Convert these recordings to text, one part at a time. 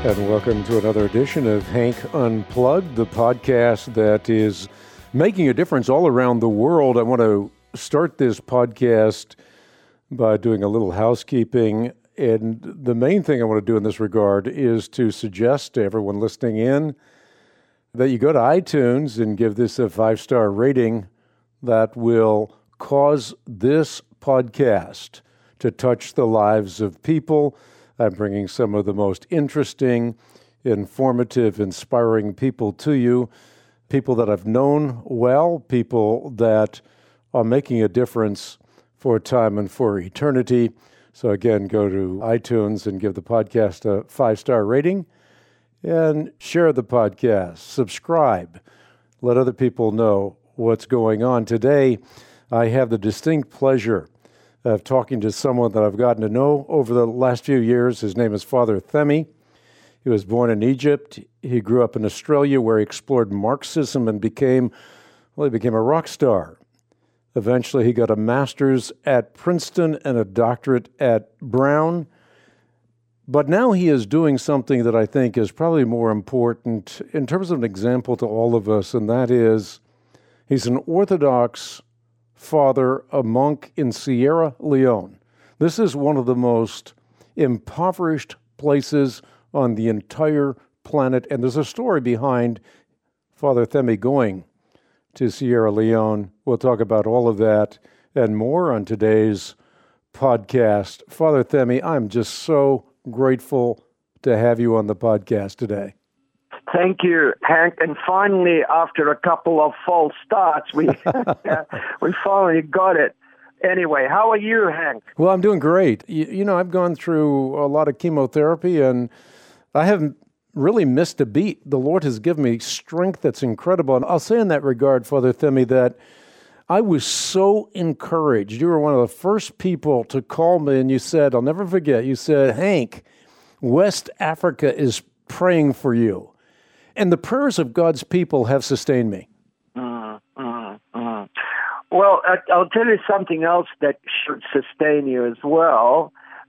And welcome to another edition of Hank Unplugged, the podcast that is making a difference all around the world. I want to start this podcast by doing a little housekeeping. And the main thing I want to do in this regard is to suggest to everyone listening in that you go to iTunes and give this a 5-star rating that will cause this podcast to touch the lives of people. I'm bringing some of the most interesting, informative, inspiring people to you, people that I've known well, people that are making a difference for time and for eternity. So again, go to iTunes and give the podcast a 5-star rating and share the podcast, subscribe, let other people know what's going on. Today, I have the distinct pleasure of talking to someone that I've gotten to know over the last few years. His name is Father Themi. He was born in Egypt. He grew up in Australia where he explored Marxism and became a rock star. Eventually, he got a master's at Princeton and a doctorate at Brown. But now he is doing something that I think is probably more important in terms of an example to all of us, and that is he's an Orthodox father, a monk in Sierra Leone. This is one of the most impoverished places on the entire planet, and there's a story behind Father Themi going to Sierra Leone. We'll talk about all of that and more on today's podcast. Father Themi, I'm just so grateful to have you on the podcast today. Thank you, Hank. And finally, after a couple of false starts, we finally got it. Anyway, how are you, Hank? Well, I'm doing great. You know, I've gone through a lot of chemotherapy, and I haven't really missed a beat. The Lord has given me strength that's incredible. And I'll say in that regard, Father Themi, that I was so encouraged. You were one of the first people to call me, and you said, I'll never forget, you said, Hank, West Africa is praying for you. And the prayers of God's people have sustained me. Well, I'll tell you something else that should sustain you as well.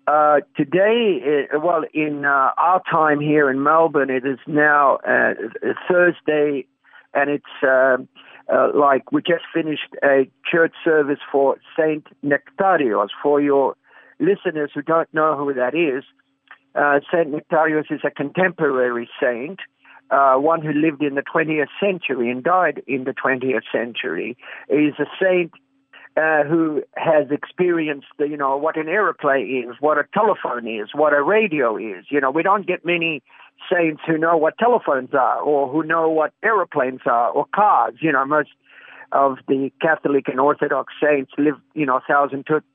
Today, in our time here in Melbourne, it is now Thursday, and it's we just finished a church service for Saint Nectarios. For your listeners who don't know who that is, Saint Nectarios is a contemporary saint, one who lived in the 20th century and died in the 20th century. He's a saint who has experienced, what an airplane is, what a telephone is, what a radio is. We don't get many saints who know what telephones are or who know what airplanes are or cars. Most of the Catholic and Orthodox saints lived, 1,000 to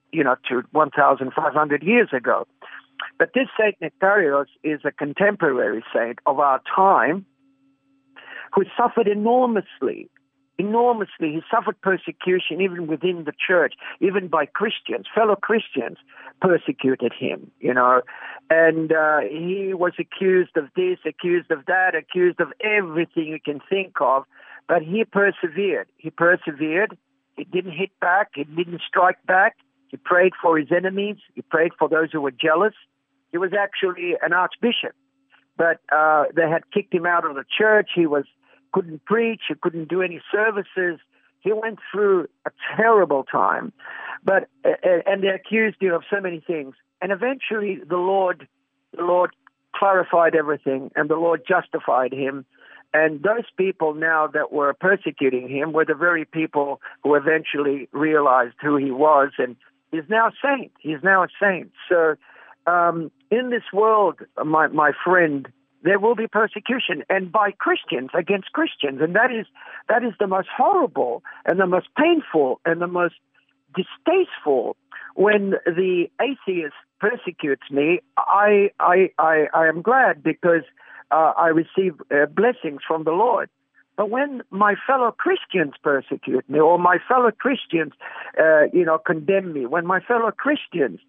1,500 years ago. But this Saint Nectarios is a contemporary saint of our time who suffered enormously. He suffered persecution even within the church, even by Christians. Fellow Christians persecuted him, and he was accused of this, accused of that, accused of everything you can think of, but he persevered. He didn't hit back. He didn't strike back. He prayed for his enemies. He prayed for those who were jealous. He was actually an archbishop, but they had kicked him out of the church. He couldn't preach. He couldn't do any services. He went through a terrible time, and they accused him of so many things. And eventually, the Lord clarified everything, and the Lord justified him. And those people now that were persecuting him were the very people who eventually realized who he was, and he's now a saint. He's now a saint. So in this world, my friend, there will be persecution, and by Christians against Christians, and that is the most horrible and the most painful and the most distasteful. When the atheist persecutes me, I am glad because I receive blessings from the Lord. But when my fellow Christians persecute me, or my fellow Christians, condemn me, when my fellow Christians,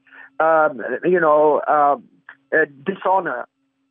dishonor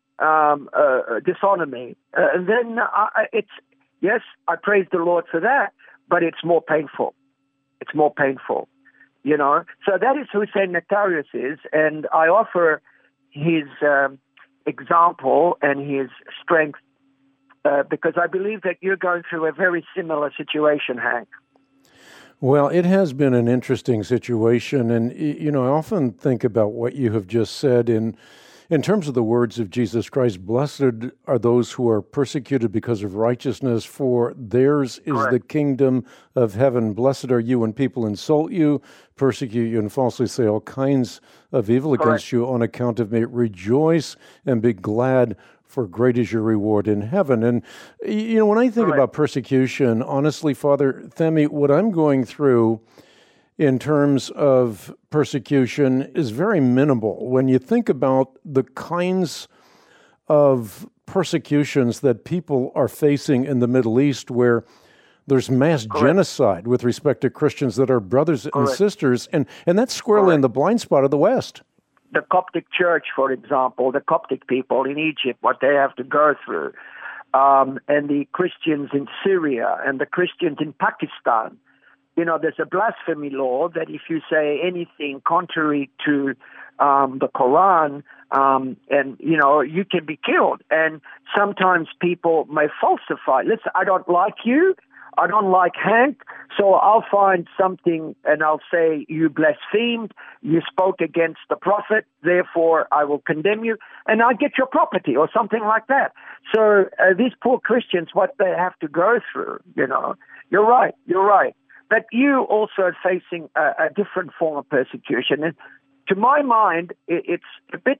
me, then I praise the Lord for that, but it's more painful. It's more painful, So that is who Saint Nectarios is, and I offer his example and his strength, because I believe that you're going through a very similar situation, Hank. Well, it has been an interesting situation, and I often think about what you have just said in terms of the words of Jesus Christ. Blessed are those who are persecuted because of righteousness, for theirs is Correct. the kingdom of heaven. Blessed are you when people insult you, persecute you, and falsely say all kinds of evil Correct. against you on account of me. Rejoice and be glad, for great is your reward in heaven. And, when I think Correct. about persecution, honestly, Father Themi, what I'm going through in terms of persecution is very minimal. When you think about the kinds of persecutions that people are facing in the Middle East, where there's mass Correct. genocide with respect to Christians that are brothers and Correct. sisters, and that's squarely in the blind spot of the West. The Coptic Church, for example, the Coptic people in Egypt, what they have to go through, and the Christians in Syria and the Christians in Pakistan. There's a blasphemy law that if you say anything contrary to the Quran, and you can be killed. And sometimes people may falsify. Listen, I don't like you. I don't like Hank, so I'll find something and I'll say you blasphemed, you spoke against the prophet, therefore I will condemn you, and I get your property or something like that. So these poor Christians, what they have to go through, you're right. But you also are facing a different form of persecution, and to my mind, it's a bit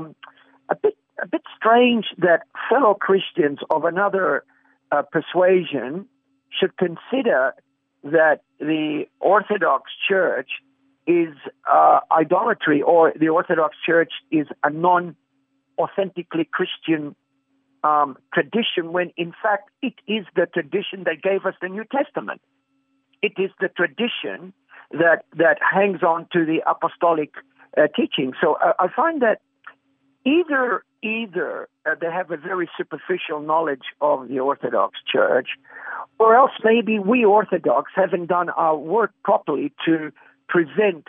strange that fellow Christians of another persuasion should consider that the Orthodox Church is idolatry, or the Orthodox Church is a non-authentically Christian tradition, when in fact it is the tradition that gave us the New Testament. It is the tradition that hangs on to the apostolic teaching. So I find that either they have a very superficial knowledge of the Orthodox Church, or else maybe we Orthodox haven't done our work properly to present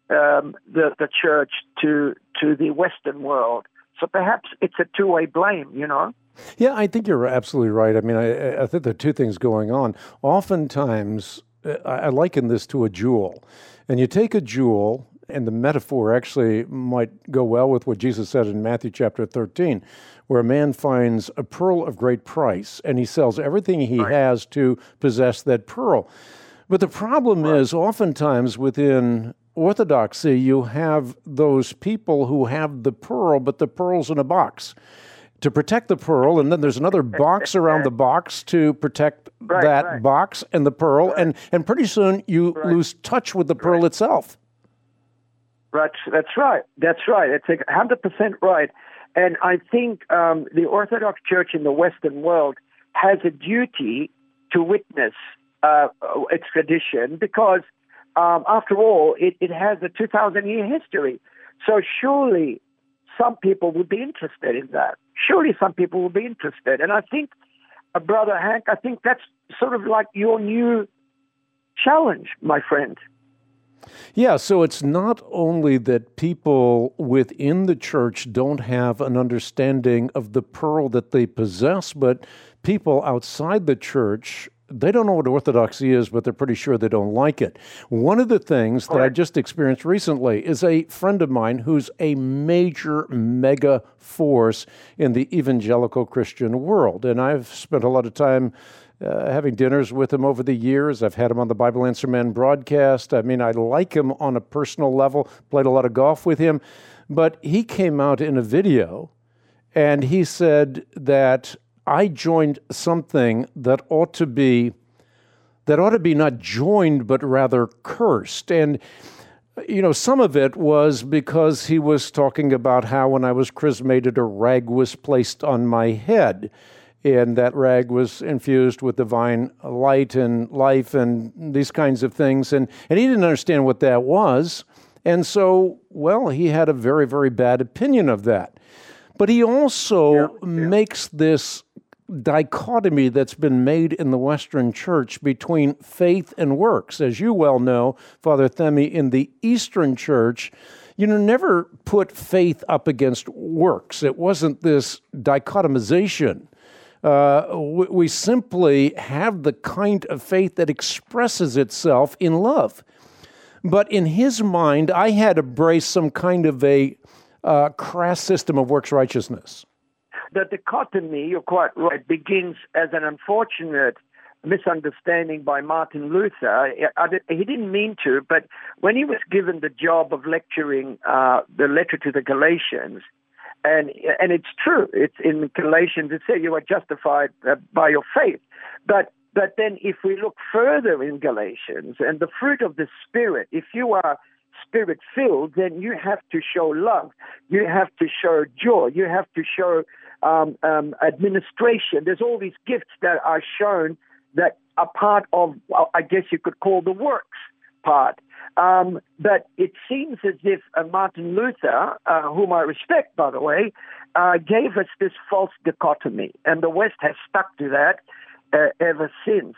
the Church to the Western world. So perhaps it's a two-way blame, Yeah, I think you're absolutely right. I mean, I think there are two things going on. Oftentimes, I liken this to a jewel. And you take a jewel, and the metaphor actually might go well with what Jesus said in Matthew chapter 13, where a man finds a pearl of great price, and he sells everything he has to possess that pearl. But the problem is, oftentimes within Orthodoxy, you have those people who have the pearl, but the pearl's in a box to protect the pearl, and then there's another box around the box to protect that box and the pearl, and pretty soon you lose touch with the pearl itself. Right, that's right. That's 100% right. And I think the Orthodox Church in the Western world has a duty to witness its tradition, because after all, it has a 2,000-year history. So surely some people would be interested in that. Surely some people will be interested. And I think, Brother Hank, I think that's sort of like your new challenge, my friend. Yeah, so it's not only that people within the church don't have an understanding of the pearl that they possess, but people outside the church, they don't know what orthodoxy is, but they're pretty sure they don't like it. One of the things that I just experienced recently is a friend of mine who's a major mega force in the evangelical Christian world. And I've spent a lot of time having dinners with him over the years. I've had him on the Bible Answer Man broadcast. I mean, I like him on a personal level, played a lot of golf with him. But he came out in a video and he said that I joined something that ought to be not joined, but rather cursed. And, some of it was because he was talking about how when I was chrismated, a rag was placed on my head, and that rag was infused with divine light and life and these kinds of things. And he didn't understand what that was. And so, he had a very, very bad opinion of that. But he also makes this dichotomy that's been made in the Western Church between faith and works. As you well know, Father Themi, in the Eastern Church, never put faith up against works. It wasn't this dichotomization. We simply have the kind of faith that expresses itself in love. But in his mind, I had embraced some kind of a crass system of works righteousness. The dichotomy, you're quite right, begins as an unfortunate misunderstanding by Martin Luther. He didn't mean to, but when he was given the job of lecturing the letter to the Galatians, and it's true, it's in Galatians, it says you are justified by your faith. But then if we look further in Galatians, and the fruit of the Spirit, if you are Spirit-filled, then you have to show love, you have to show joy, you have to show administration. There's all these gifts that are shown that are part of, I guess you could call the works part. But it seems as if Martin Luther, whom I respect, by the way, gave us this false dichotomy, and the West has stuck to that ever since.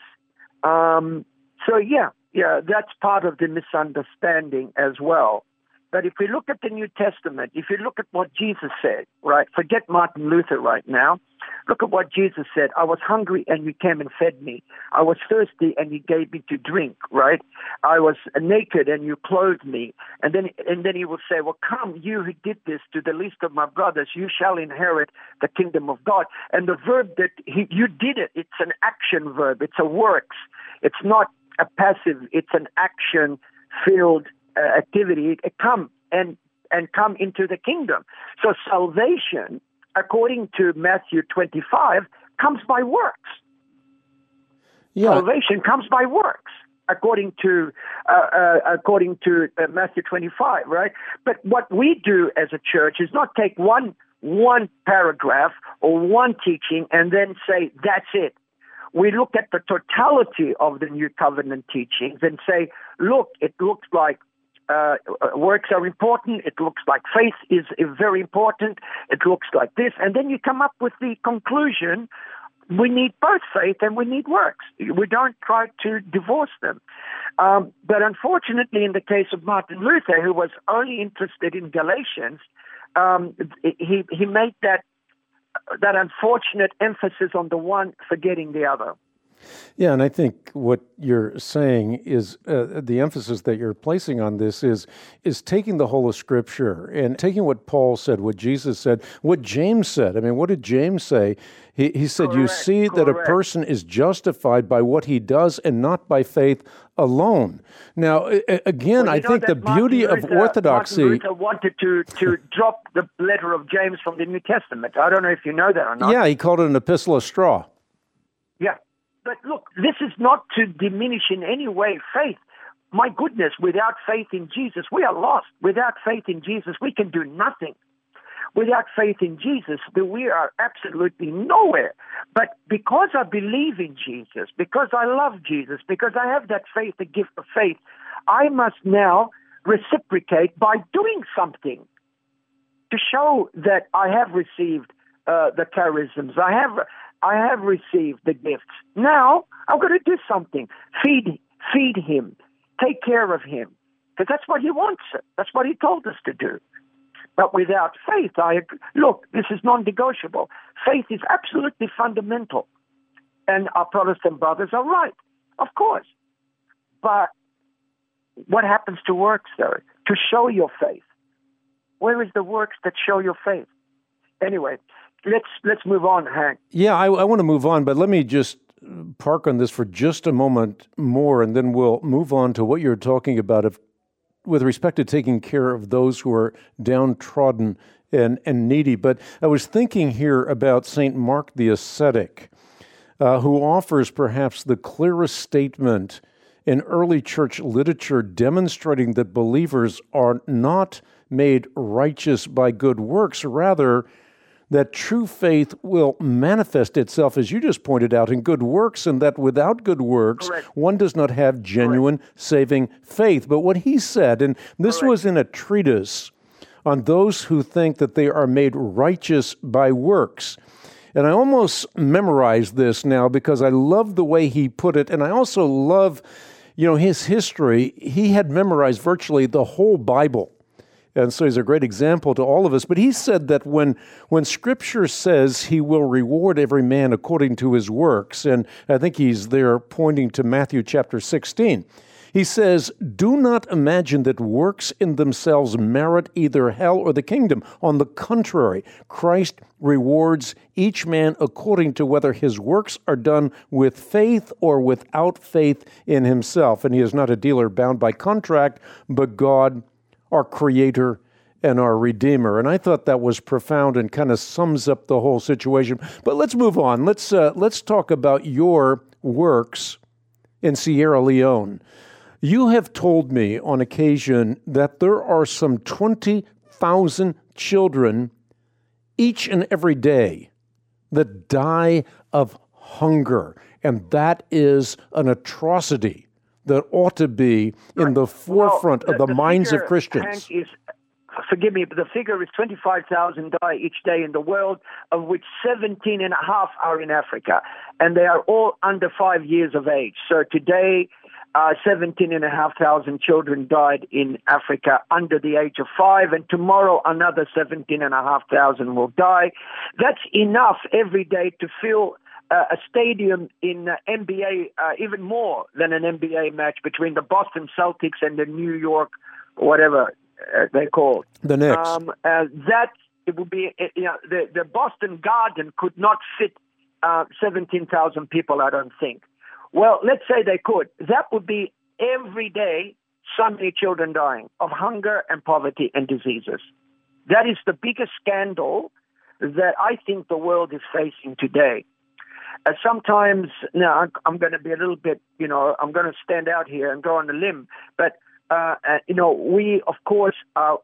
So that's part of the misunderstanding as well. But if we look at the New Testament, if you look at what Jesus said, right, forget Martin Luther right now, look at what Jesus said. I was hungry and you came and fed me. I was thirsty and you gave me to drink, right? I was naked and you clothed me. And then he will say, well, come, you who did this to the least of my brothers, you shall inherit the kingdom of God. And the verb that you did it, it's an action verb. It's a works. It's not a passive. It's an action-filled activity. Come and come into the kingdom. So salvation, according to Matthew 25, comes by works. Yeah. Salvation comes by works, according to Matthew 25, right? But what we do as a church is not take one paragraph or one teaching and then say that's it. We look at the totality of the New Covenant teachings and say, look, it looks like works are important. It looks like faith is very important. It looks like this. And then you come up with the conclusion, we need both faith and we need works. We don't try to divorce them. But unfortunately, in the case of Martin Luther, who was only interested in Galatians, he made that unfortunate emphasis on the one, forgetting the other. Yeah, and I think what you're saying is the emphasis that you're placing on this is taking the whole of Scripture and taking what Paul said, what Jesus said, what James said. I mean, what did James say? He said, you see that a person is justified by what he does and not by faith alone. Now, again, I think the beauty of orthodoxy... Martin Luther wanted to drop the letter of James from the New Testament. I don't know if you know that or not. Yeah, he called it an epistle of straw. Yeah. But look, this is not to diminish in any way faith. My goodness, without faith in Jesus, we are lost. Without faith in Jesus, we can do nothing. Without faith in Jesus, we are absolutely nowhere. But because I believe in Jesus, because I love Jesus, because I have that faith, the gift of faith, I must now reciprocate by doing something to show that I have received the charisms. I have received the gifts. Now, I've got to do something. Feed him. Take care of him. Because that's what he wants. That's what he told us to do. But without faith, look, this is non-negotiable. Faith is absolutely fundamental. And our Protestant brothers are right, of course. But what happens to works, though? To show your faith. Where is the works that show your faith? Anyway, let's move on, Hank. Yeah, I want to move on, but let me just park on this for just a moment more, and then we'll move on to what you're talking about with respect to taking care of those who are downtrodden and needy. But I was thinking here about St. Mark the Ascetic, who offers perhaps the clearest statement in early church literature demonstrating that believers are not made righteous by good works, rather that true faith will manifest itself, as you just pointed out, in good works, and that without good works, one does not have genuine saving faith. But what he said, and this was in a treatise on those who think that they are made righteous by works. And I almost memorized this now because I love the way he put it, and I also love, his history. He had memorized virtually the whole Bible. And so he's a great example to all of us. But he said that when Scripture says he will reward every man according to his works, and I think he's there pointing to Matthew chapter 16, he says, do not imagine that works in themselves merit either hell or the kingdom. On the contrary, Christ rewards each man according to whether his works are done with faith or without faith in himself. And he is not a dealer bound by contract, but God, our Creator and our Redeemer. And I thought that was profound and kind of sums up the whole situation. But let's move on. Let's talk about your works in Sierra Leone. You have told me on occasion that there are some 20,000 children each and every day that die of hunger, and that is an atrocity that ought to be in the forefront of the minds of Christians. Hank, forgive me, but the figure is 25,000 die each day in the world, of which 17.5 are in Africa, and they are all under 5 years of age. So today, 17,500 children died in Africa under the age of 5, and tomorrow another 17,500 will die. That's enough every day to fill a stadium in NBA, even more than an NBA match between the Boston Celtics and the New York, whatever they call it. The Knicks. That it would be, the Boston Garden could not fit 17,000 people, I don't think. Well, let's say they could. That would be every day so many children dying of hunger and poverty and diseases. That is the biggest scandal that I think the world is facing today. Sometimes, now I'm going to be a little bit, I'm going to stand out here and go on a limb, but, we, of course,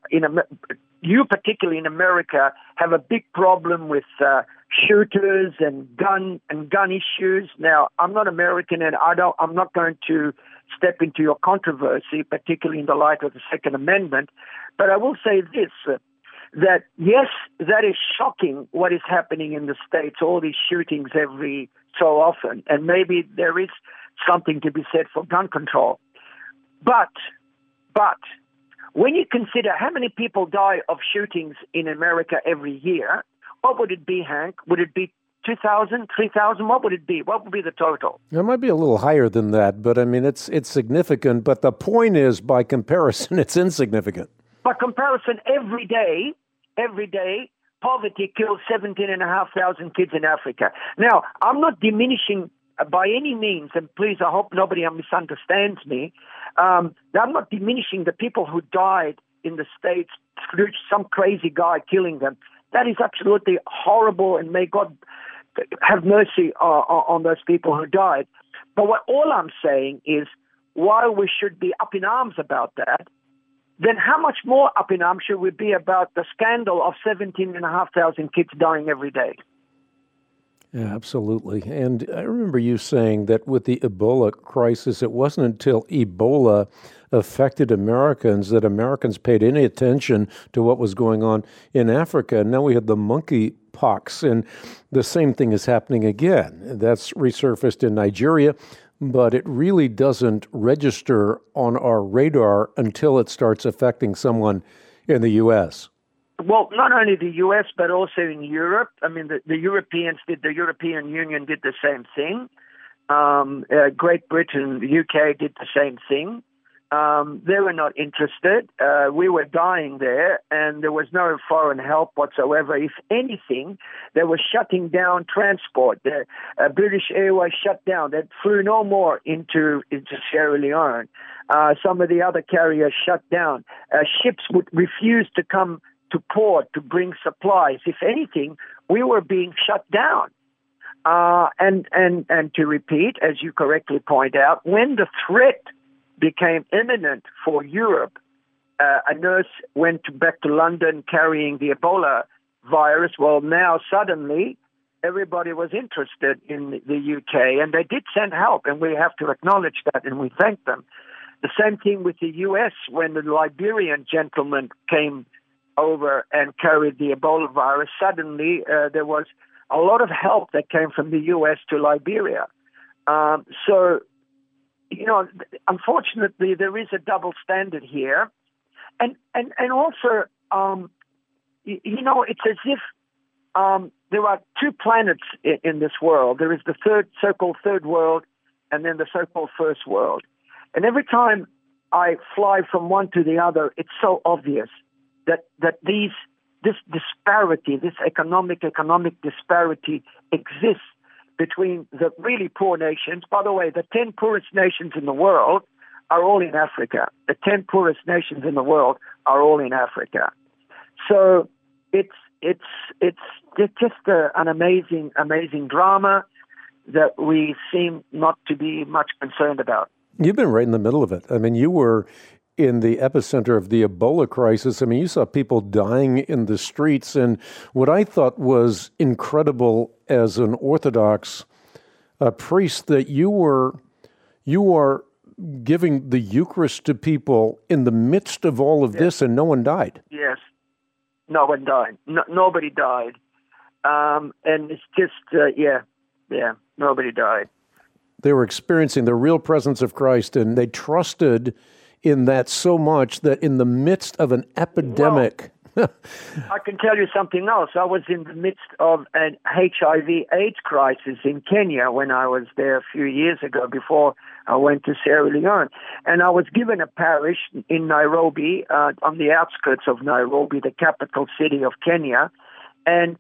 you particularly in America have a big problem with shooters and gun issues. Now, I'm not American, and I'm not going to step into your controversy, particularly in the light of the Second Amendment. But I will say this: that yes, that is shocking what is happening in the States. All these shootings every so often, and maybe there is something to be said for gun control. But when you consider how many people die of shootings in America every year, what would it be, Hank? Would it be 2,000, 3,000? What would it be? What would be the total? It might be a little higher than that, but I mean, it's significant. But the point is, by comparison, it's insignificant. By comparison, every day, poverty kills 17,500 kids in Africa. Now, I'm not diminishing by any means, and please, I hope nobody misunderstands me. I'm not diminishing the people who died in the States through some crazy guy killing them. That is absolutely horrible, and may God have mercy on those people who died. But all I'm saying is, while we should be up in arms about that, then how much more up in arms should we be about the scandal of 17,500 kids dying every day? Yeah, absolutely. And I remember you saying that with the Ebola crisis, it wasn't until Ebola affected Americans that Americans paid any attention to what was going on in Africa. And now we have the monkeypox, and the same thing is happening again. That's resurfaced in Nigeria, but it really doesn't register on our radar until it starts affecting someone in the U.S. Well, not only the U.S., but also in Europe. I mean, the European Union did the same thing. Great Britain, the UK did the same thing. They were not interested. We were dying there, and there was no foreign help whatsoever. If anything, they were shutting down transport. The British Airways shut down. They flew no more into Sierra Leone. Some of the other carriers shut down. Ships would refuse to come to port to bring supplies. If anything, we were being shut down. And to repeat, as you correctly point out, when the threat became imminent for Europe, a nurse went back to London carrying the Ebola virus. Well, now suddenly everybody was interested in the UK, and they did send help, and we have to acknowledge that, and we thank them. The same thing with the US when the Liberian gentleman came over and carried the Ebola virus. Suddenly, there was a lot of help that came from the U.S. to Liberia. So, unfortunately, there is a double standard here. And also, it's as if there are two planets in this world. There is the so-called third world, and then the so-called first world. And every time I fly from one to the other, it's so obvious that this disparity, this economic disparity exists between the really poor nations. By the way, the 10 poorest nations in the world are all in Africa. The 10 poorest nations in the world are all in Africa. So it's just an amazing drama that we seem not to be much concerned about. You've been right in the middle of it. I mean, you were in the epicenter of the Ebola crisis. I mean, you saw people dying in the streets. And what I thought was incredible as an Orthodox priest, that you are giving the Eucharist to people in the midst of all of this, and no one died. Yes, no one died. Nobody died. And it's just, nobody died. They were experiencing the real presence of Christ, and they trusted in that so much that in the midst of an epidemic... Well, I can tell you something else. I was in the midst of an HIV/AIDS crisis in Kenya when I was there a few years ago before I went to Sierra Leone. And I was given a parish in Nairobi, on the outskirts of Nairobi, the capital city of Kenya. And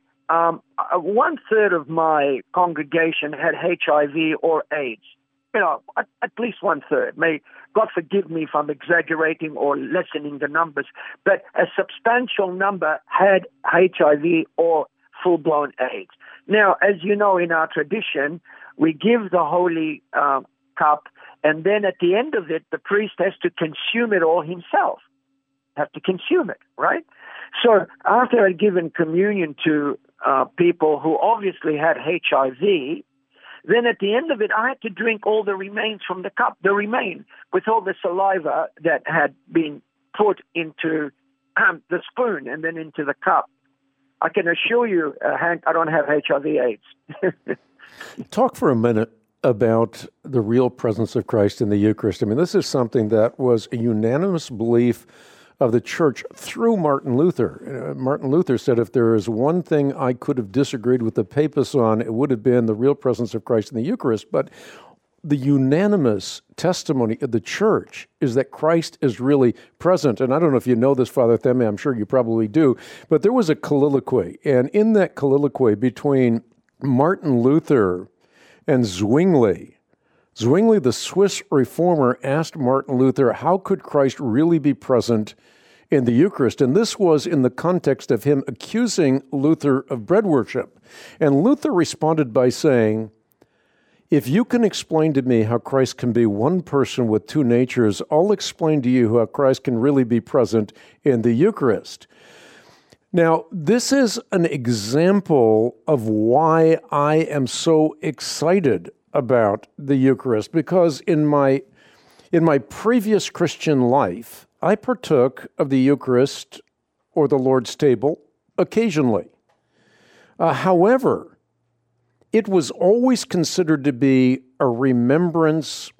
1/3 of my congregation had HIV or AIDS. At least 1/3. May God forgive me if I'm exaggerating or lessening the numbers, but a substantial number had HIV or full-blown AIDS. Now, as you know, in our tradition, we give the holy cup, and then at the end of it, the priest has to consume it all himself. Have to consume it, right? So after I'd given communion to people who obviously had HIV, then at the end of it, I had to drink all the remains from the cup, the remain, with all the saliva that had been put into the spoon and then into the cup. I can assure you, Hank, I don't have HIV/AIDS. Talk for a minute about the real presence of Christ in the Eucharist. I mean, this is something that was a unanimous belief of the church through Martin Luther. Martin Luther said, if there is one thing I could have disagreed with the papists on, it would have been the real presence of Christ in the Eucharist. But the unanimous testimony of the church is that Christ is really present. And I don't know if you know this, Father Theme, I'm sure you probably do, but there was a colloquy. And in that colloquy between Martin Luther and Zwingli, the Swiss reformer, asked Martin Luther, how could Christ really be present in the Eucharist? And this was in the context of him accusing Luther of bread worship. And Luther responded by saying, if you can explain to me how Christ can be one person with two natures, I'll explain to you how Christ can really be present in the Eucharist. Now, this is an example of why I am so excited about the Eucharist, because in my previous Christian life, I partook of the Eucharist or the Lord's table occasionally. However, it was always considered to be a remembrance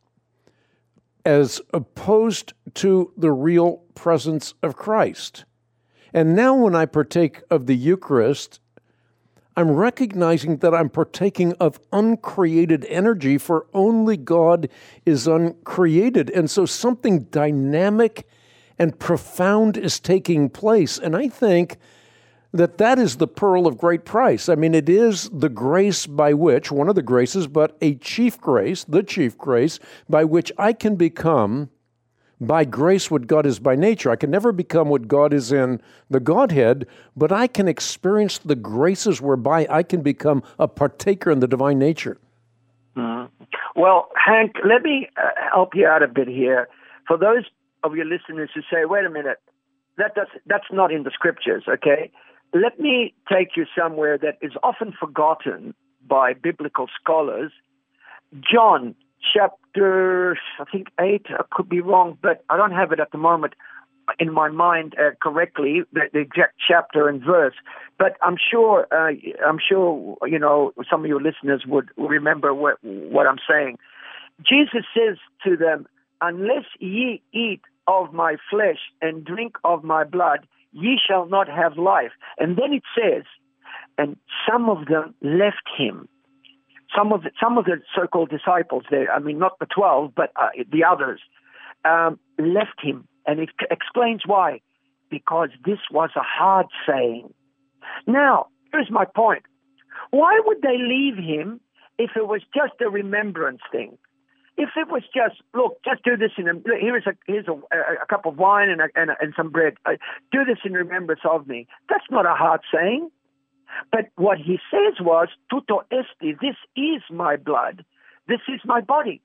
as opposed to the real presence of Christ. And now when I partake of the Eucharist, I'm recognizing that I'm partaking of uncreated energy, for only God is uncreated. And so something dynamic and profound is taking place. And I think that is the pearl of great price. I mean, it is the grace by which, one of the graces, but a chief grace, the chief grace, by which I can become, by grace, what God is by nature. I can never become what God is in the Godhead, but I can experience the graces whereby I can become a partaker in the divine nature. Mm-hmm. Well, Hank, let me help you out a bit here. For those of your listeners who say, wait a minute, that's not in the scriptures, okay? Let me take you somewhere that is often forgotten by biblical scholars. John chapter, I think 8, I could be wrong, but I don't have it at the moment in my mind correctly, the exact chapter and verse. But I'm sure you know, some of your listeners would remember what I'm saying. Jesus says to them, unless ye eat of my flesh and drink of my blood, ye shall not have life. And then it says, and some of them left him. Some of the so-called disciples there, I mean, not the 12, but the others, left him. And it explains why. Because this was a hard saying. Now, here's my point. Why would they leave him if it was just a remembrance thing? If it was just, look, just do this here's a cup of wine and some bread. Do this in remembrance of me. That's not a hard saying. But what he says was, tuto esti, this is my blood, this is my body.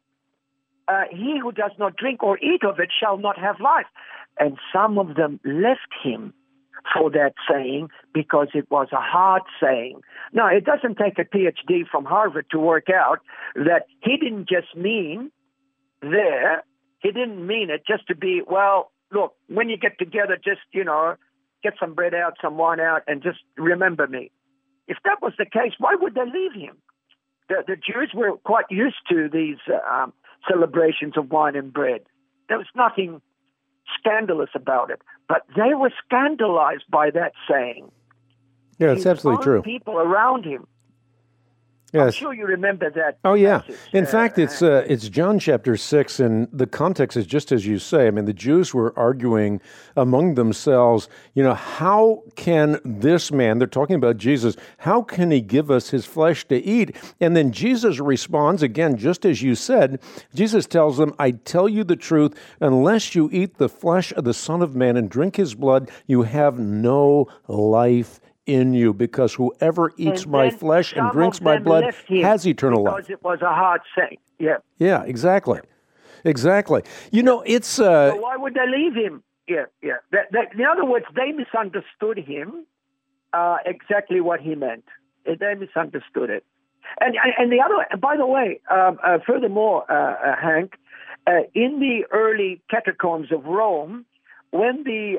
He who does not drink or eat of it shall not have life. And some of them left him for that saying because it was a hard saying. Now, it doesn't take a PhD from Harvard to work out that he didn't just mean there, he didn't mean it just to be, well, look, when you get together, just, get some bread out, some wine out, and just remember me. If that was the case, why would they leave him? The Jews were quite used to these celebrations of wine and bread. There was nothing scandalous about it, but they were scandalized by that saying. Yeah, it's absolutely true. People around him. Yes. I'm sure you remember that. Oh, yeah. Passage. In fact, it's John chapter 6, and the context is just as you say. I mean, the Jews were arguing among themselves, how can this man, they're talking about Jesus, how can he give us his flesh to eat? And then Jesus responds, again, just as you said, Jesus tells them, I tell you the truth, unless you eat the flesh of the Son of Man and drink his blood, you have no life in you, because whoever eats my flesh and drinks my blood has eternal life. Because it was a hard saying. Yeah. Yeah, exactly. Exactly. It's... So why would they leave him? Yeah. In other words, they misunderstood him, exactly what he meant. They misunderstood it. And the other, by the way, furthermore, Hank, in the early catacombs of Rome, when the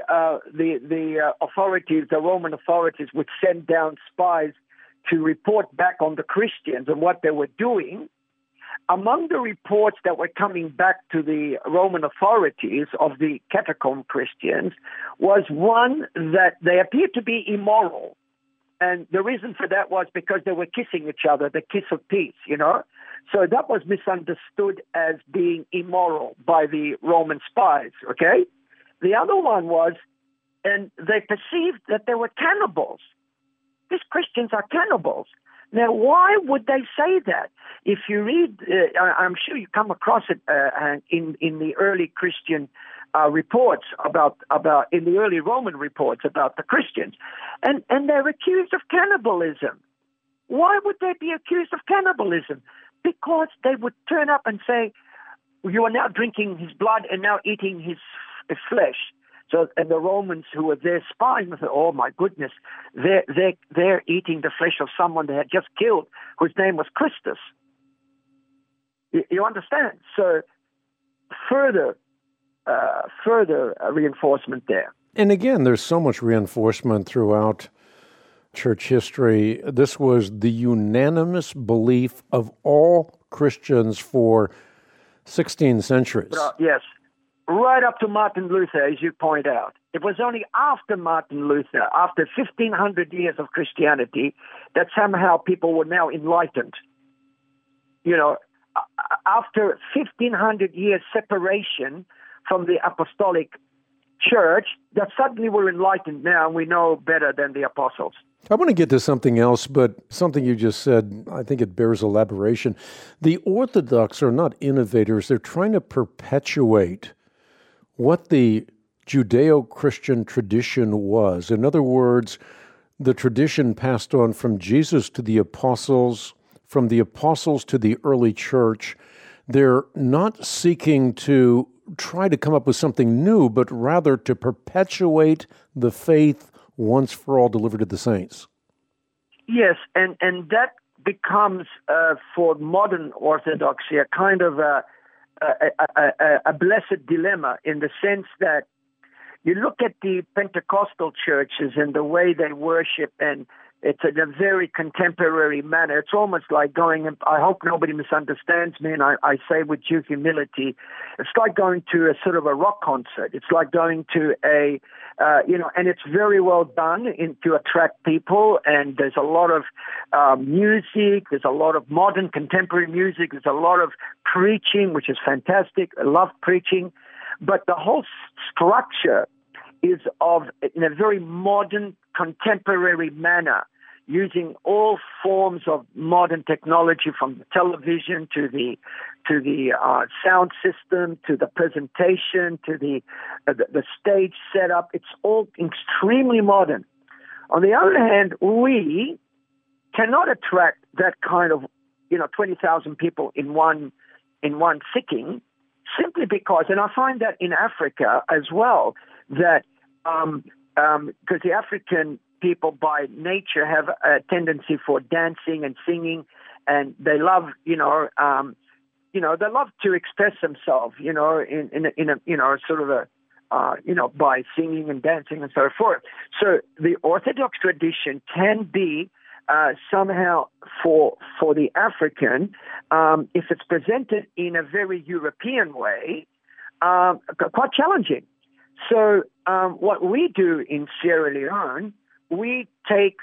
authorities, the Roman authorities, would send down spies to report back on the Christians and what they were doing, among the reports that were coming back to the Roman authorities of the catacomb Christians was one that they appeared to be immoral. And the reason for that was because they were kissing each other, the kiss of peace, So that was misunderstood as being immoral by the Roman spies, okay? The other one was, and they perceived that they were cannibals. These Christians are cannibals. Now, why would they say that? If you read, I'm sure you come across it in the early Christian reports in the early Roman reports about the Christians, and they're accused of cannibalism. Why would they be accused of cannibalism? Because they would turn up and say, you are now drinking his blood and now eating his flesh. So, and the Romans who were there spying said, oh my goodness, they're eating the flesh of someone they had just killed, whose name was Christus. You understand? So further reinforcement there. And again, there's so much reinforcement throughout church history. This was the unanimous belief of all Christians for 16 centuries. Yes. Right up to Martin Luther, as you point out. It was only after Martin Luther, after 1,500 years of Christianity, that somehow people were now enlightened. After 1,500 years separation from the apostolic church, that suddenly we're enlightened now and we know better than the apostles. I want to get to something else, but something you just said, I think it bears elaboration. The Orthodox are not innovators. They're trying to perpetuate what the Judeo-Christian tradition was. In other words, the tradition passed on from Jesus to the apostles, from the apostles to the early church. They're not seeking to try to come up with something new, but rather to perpetuate the faith once for all delivered to the saints. Yes, and that becomes, for modern Orthodoxy, a kind of a blessed dilemma, in the sense that you look at the Pentecostal churches and the way they worship and It's in a very contemporary manner. It's almost like going, and I hope nobody misunderstands me, and I say with due humility, it's like going to a sort of a rock concert. It's like going to a, and it's very well done to attract people, and there's a lot of music, there's a lot of modern contemporary music, there's a lot of preaching, which is fantastic. I love preaching, but the whole structure is in a very modern, contemporary manner, using all forms of modern technology, from the television to the sound system, to the presentation, to the stage setup. It's all extremely modern. On the other hand, we cannot attract that kind of 20,000 people in one sitting, simply because, and I find that in Africa as well, that because the African people by nature have a tendency for dancing and singing, and they love, they love to express themselves, in a sort of a, by singing and dancing and so forth. So the Orthodox tradition can be somehow for the African, if it's presented in a very European way, quite challenging. So what we do in Sierra Leone, we take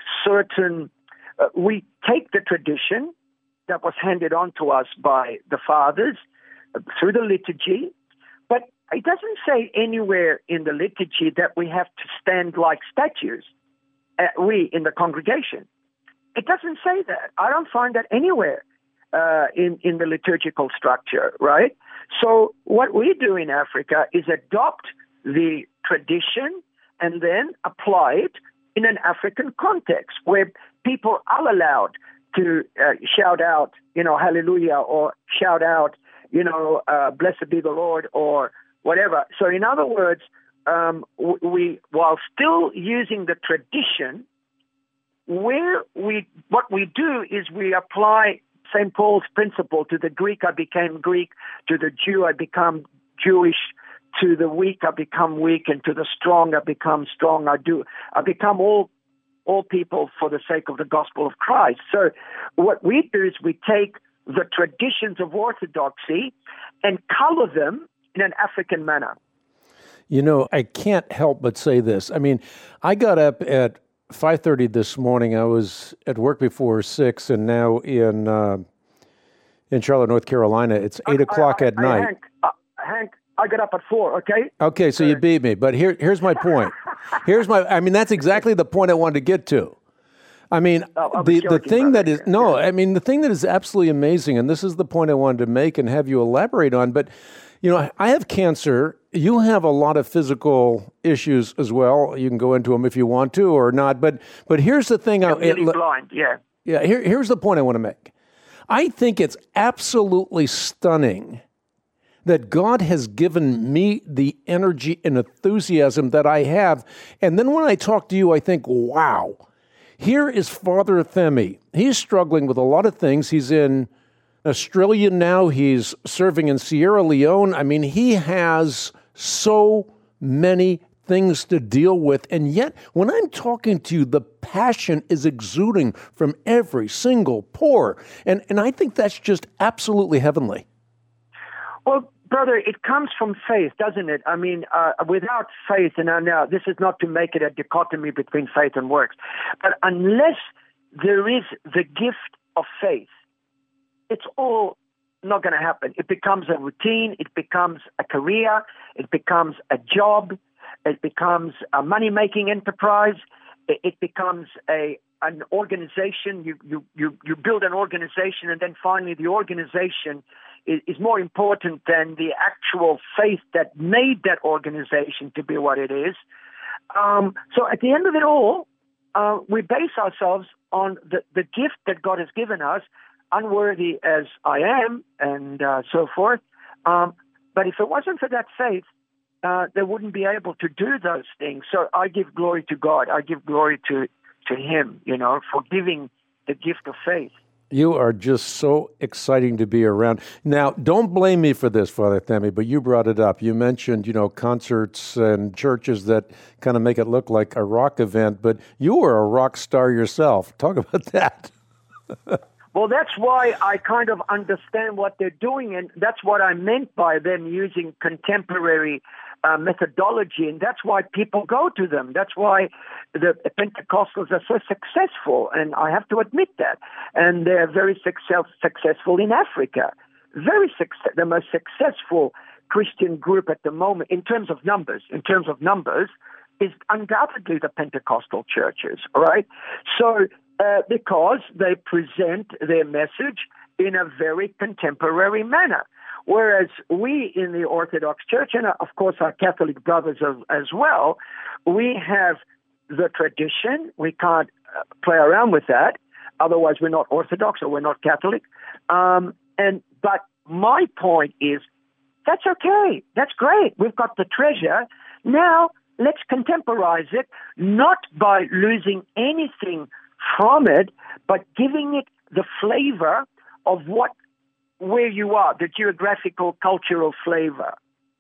the tradition that was handed on to us by the fathers through the liturgy, but it doesn't say anywhere in the liturgy that we have to stand like statues, we in the congregation. It doesn't say that. I don't find that anywhere in the liturgical structure, right? So what we do in Africa is adopt the tradition and then apply it in an African context where people are allowed to shout out, hallelujah, or shout out, blessed be the Lord, or whatever. So in other words, we, while still using the tradition, what we do is we apply St. Paul's principle: to the Greek I became Greek, to the Jew I become Jewish, to the weak I become weak, and to the strong I become strong. I become all people for the sake of the gospel of Christ. So what we do is we take the traditions of Orthodoxy and color them in an African manner. I can't help but say this. I mean, I got up at 5:30 this morning. I was at work before 6, and now in Charlotte, North Carolina, it's 8 o'clock at night. Hank, I got up at 4, okay? Okay, so you beat me. But here's my point. That's exactly the point I wanted to get to. I mean, the thing that is, the thing that is absolutely amazing, and this is the point I wanted to make and have you elaborate on, but, I have cancer. You have a lot of physical issues as well. You can go into them if you want to or not. But here's the thing. I'm really blind, yeah. Yeah, here's the point I want to make. I think it's absolutely stunning that God has given me the energy and enthusiasm that I have. And then when I talk to you, I think, wow, here is Father Themi. He's struggling with a lot of things. He's in Australia now. He's serving in Sierra Leone. I mean, he has so many things to deal with. And yet, when I'm talking to you, the passion is exuding from every single pore. And I think that's just absolutely heavenly. Well, brother, it comes from faith, doesn't it? I mean, without faith, and now this is not to make it a dichotomy between faith and works, but unless there is the gift of faith, it's all not going to happen. It becomes a routine. It becomes a career. It becomes a job. It becomes a money-making enterprise. It becomes an organization. You build an organization, and then finally the organization is more important than the actual faith that made that organization to be what it is. So at the end of it all, we base ourselves on the gift that God has given us, unworthy as I am, and so forth. But if it wasn't for that faith, they wouldn't be able to do those things. So I give glory to God. I give glory to Him, for giving the gift of faith. You are just so exciting to be around. Now, don't blame me for this, Father Thammy, but you brought it up. You mentioned, concerts and churches that kind of make it look like a rock event, but you were a rock star yourself. Talk about that. Well, that's why I kind of understand what they're doing, and that's what I meant by them using contemporary methodology, and that's why people go to them. That's why the Pentecostals are so successful, and I have to admit that. And they're very successful in Africa. The most successful Christian group at the moment, in terms of numbers, is undoubtedly the Pentecostal churches, all right? So, because they present their message in a very contemporary manner. Whereas we in the Orthodox Church, and of course our Catholic brothers as well, we have the tradition. We can't play around with that. Otherwise, we're not Orthodox or we're not Catholic. But my point is, that's okay. That's great. We've got the treasure. Now, let's contemporize it, not by losing anything from it, but giving it the flavor of where you are, the geographical, cultural flavor.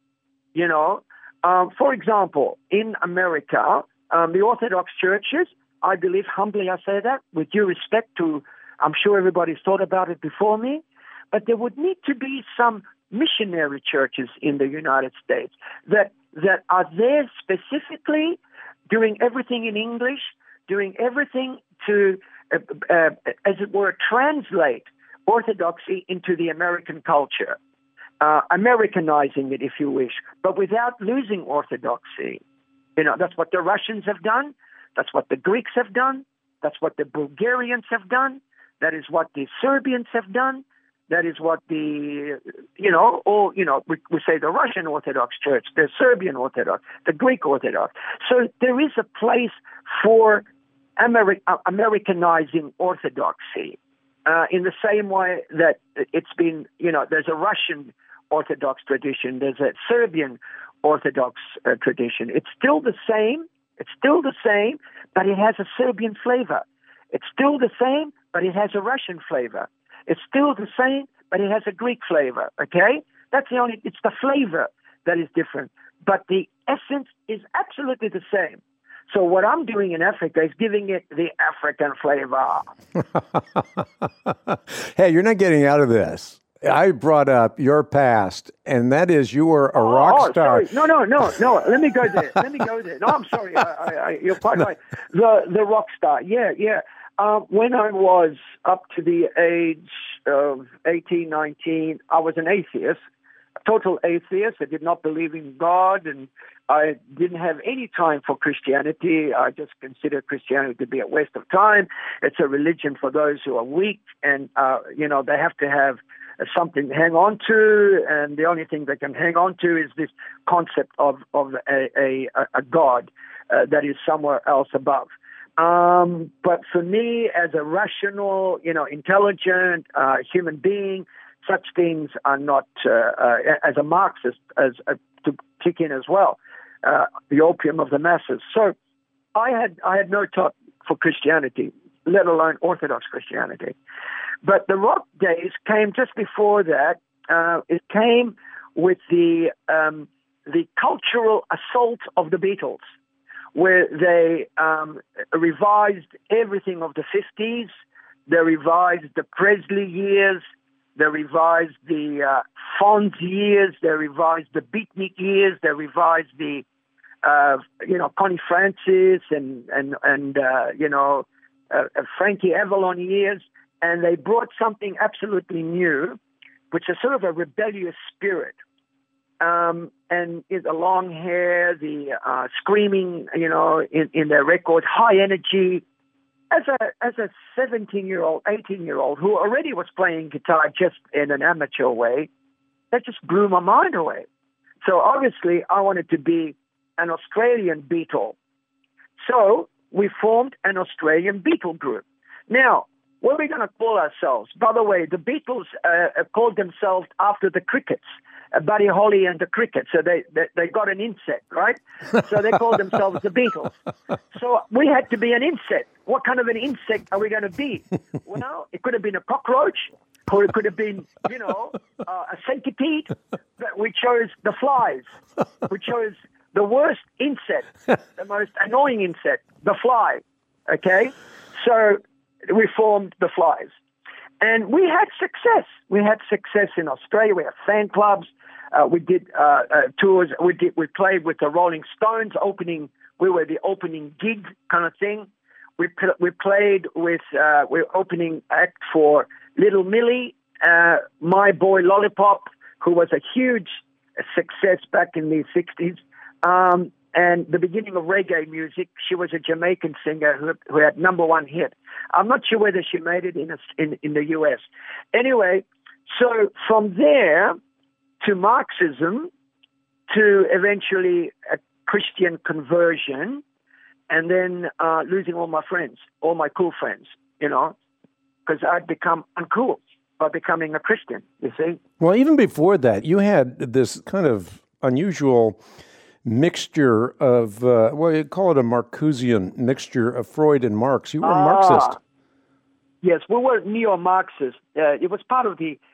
For example, in America, the Orthodox churches, I believe, humbly I say that, with due respect to, I'm sure everybody's thought about it before me, but there would need to be some missionary churches in the United States that are there specifically doing everything in English, doing everything to, as it were, translate Orthodoxy into the American culture, Americanizing it, if you wish, but without losing Orthodoxy. That's what the Russians have done. That's what the Greeks have done. That's what the Bulgarians have done. That is what the Serbians have done. That is what we say the Russian Orthodox Church, the Serbian Orthodox, the Greek Orthodox. So there is a place for Americanizing Orthodoxy in the same way that it's been, there's a Russian Orthodox tradition, there's a Serbian Orthodox tradition. It's still the same, but it has a Serbian flavor. It's still the same, but it has a Russian flavor. It's still the same, but it has a Greek flavor, okay? It's the flavor that is different. But the essence is absolutely the same. So what I'm doing in Africa is giving it the African flavor. Hey, you're not getting out of this. I brought up your past, and that is you were a rock star. Sorry. No. Let me go there. No, I'm sorry. You're quite right. The rock star. Yeah. When I was up to the age of 18, 19, I was an atheist, a total atheist. I did not believe in God, and I didn't have any time for Christianity. I just considered Christianity to be a waste of time. It's a religion for those who are weak, and they have to have something to hang on to, and the only thing they can hang on to is this concept of a God that is somewhere else above. But for me, as a rational, intelligent human being, such things are not, as a Marxist, to kick in as well, the opium of the masses. So I had no thought for Christianity, let alone Orthodox Christianity. But the rock days came just before that. It came with the cultural assault of the Beatles, where they revised everything of the 50s. They revised the Presley years. They revised the Fonz years. They revised the Beatnik years. They revised the Connie Francis and Frankie Avalon years. And they brought something absolutely new, which is sort of a rebellious spirit. And the long hair, the screaming, in their record, high energy. As a 17-year-old, 18-year-old who already was playing guitar just in an amateur way, that just blew my mind away. So obviously, I wanted to be an Australian Beatle. So we formed an Australian Beatle group. Now, what are we going to call ourselves? By the way, the Beatles called themselves after the Crickets. Buddy Holly and the Crickets. So they got an insect, right? So they called themselves the Beatles. So we had to be an insect. What kind of an insect are we going to be? Well, it could have been a cockroach, or it could have been, a centipede. But we chose the flies. We chose the worst insect, the most annoying insect, the fly. Okay? So we formed the Flies. And we had success. We had success in Australia. We had fan clubs. We did tours. We played with the Rolling Stones opening. We were the opening gig kind of thing. We played with, we're opening act for Little Millie, My Boy Lollipop, who was a huge success back in the 60s. And the beginning of reggae music. She was a Jamaican singer who had number one hit. I'm not sure whether she made it in the U.S. Anyway, so from there to Marxism, to eventually a Christian conversion, and then losing all my friends, all my cool friends, because I'd become uncool by becoming a Christian, you see. Well, even before that, you had this kind of unusual mixture of, you call it a Marcusian mixture of Freud and Marx. You were a Marxist. Yes, we were neo-Marxists. It was part of the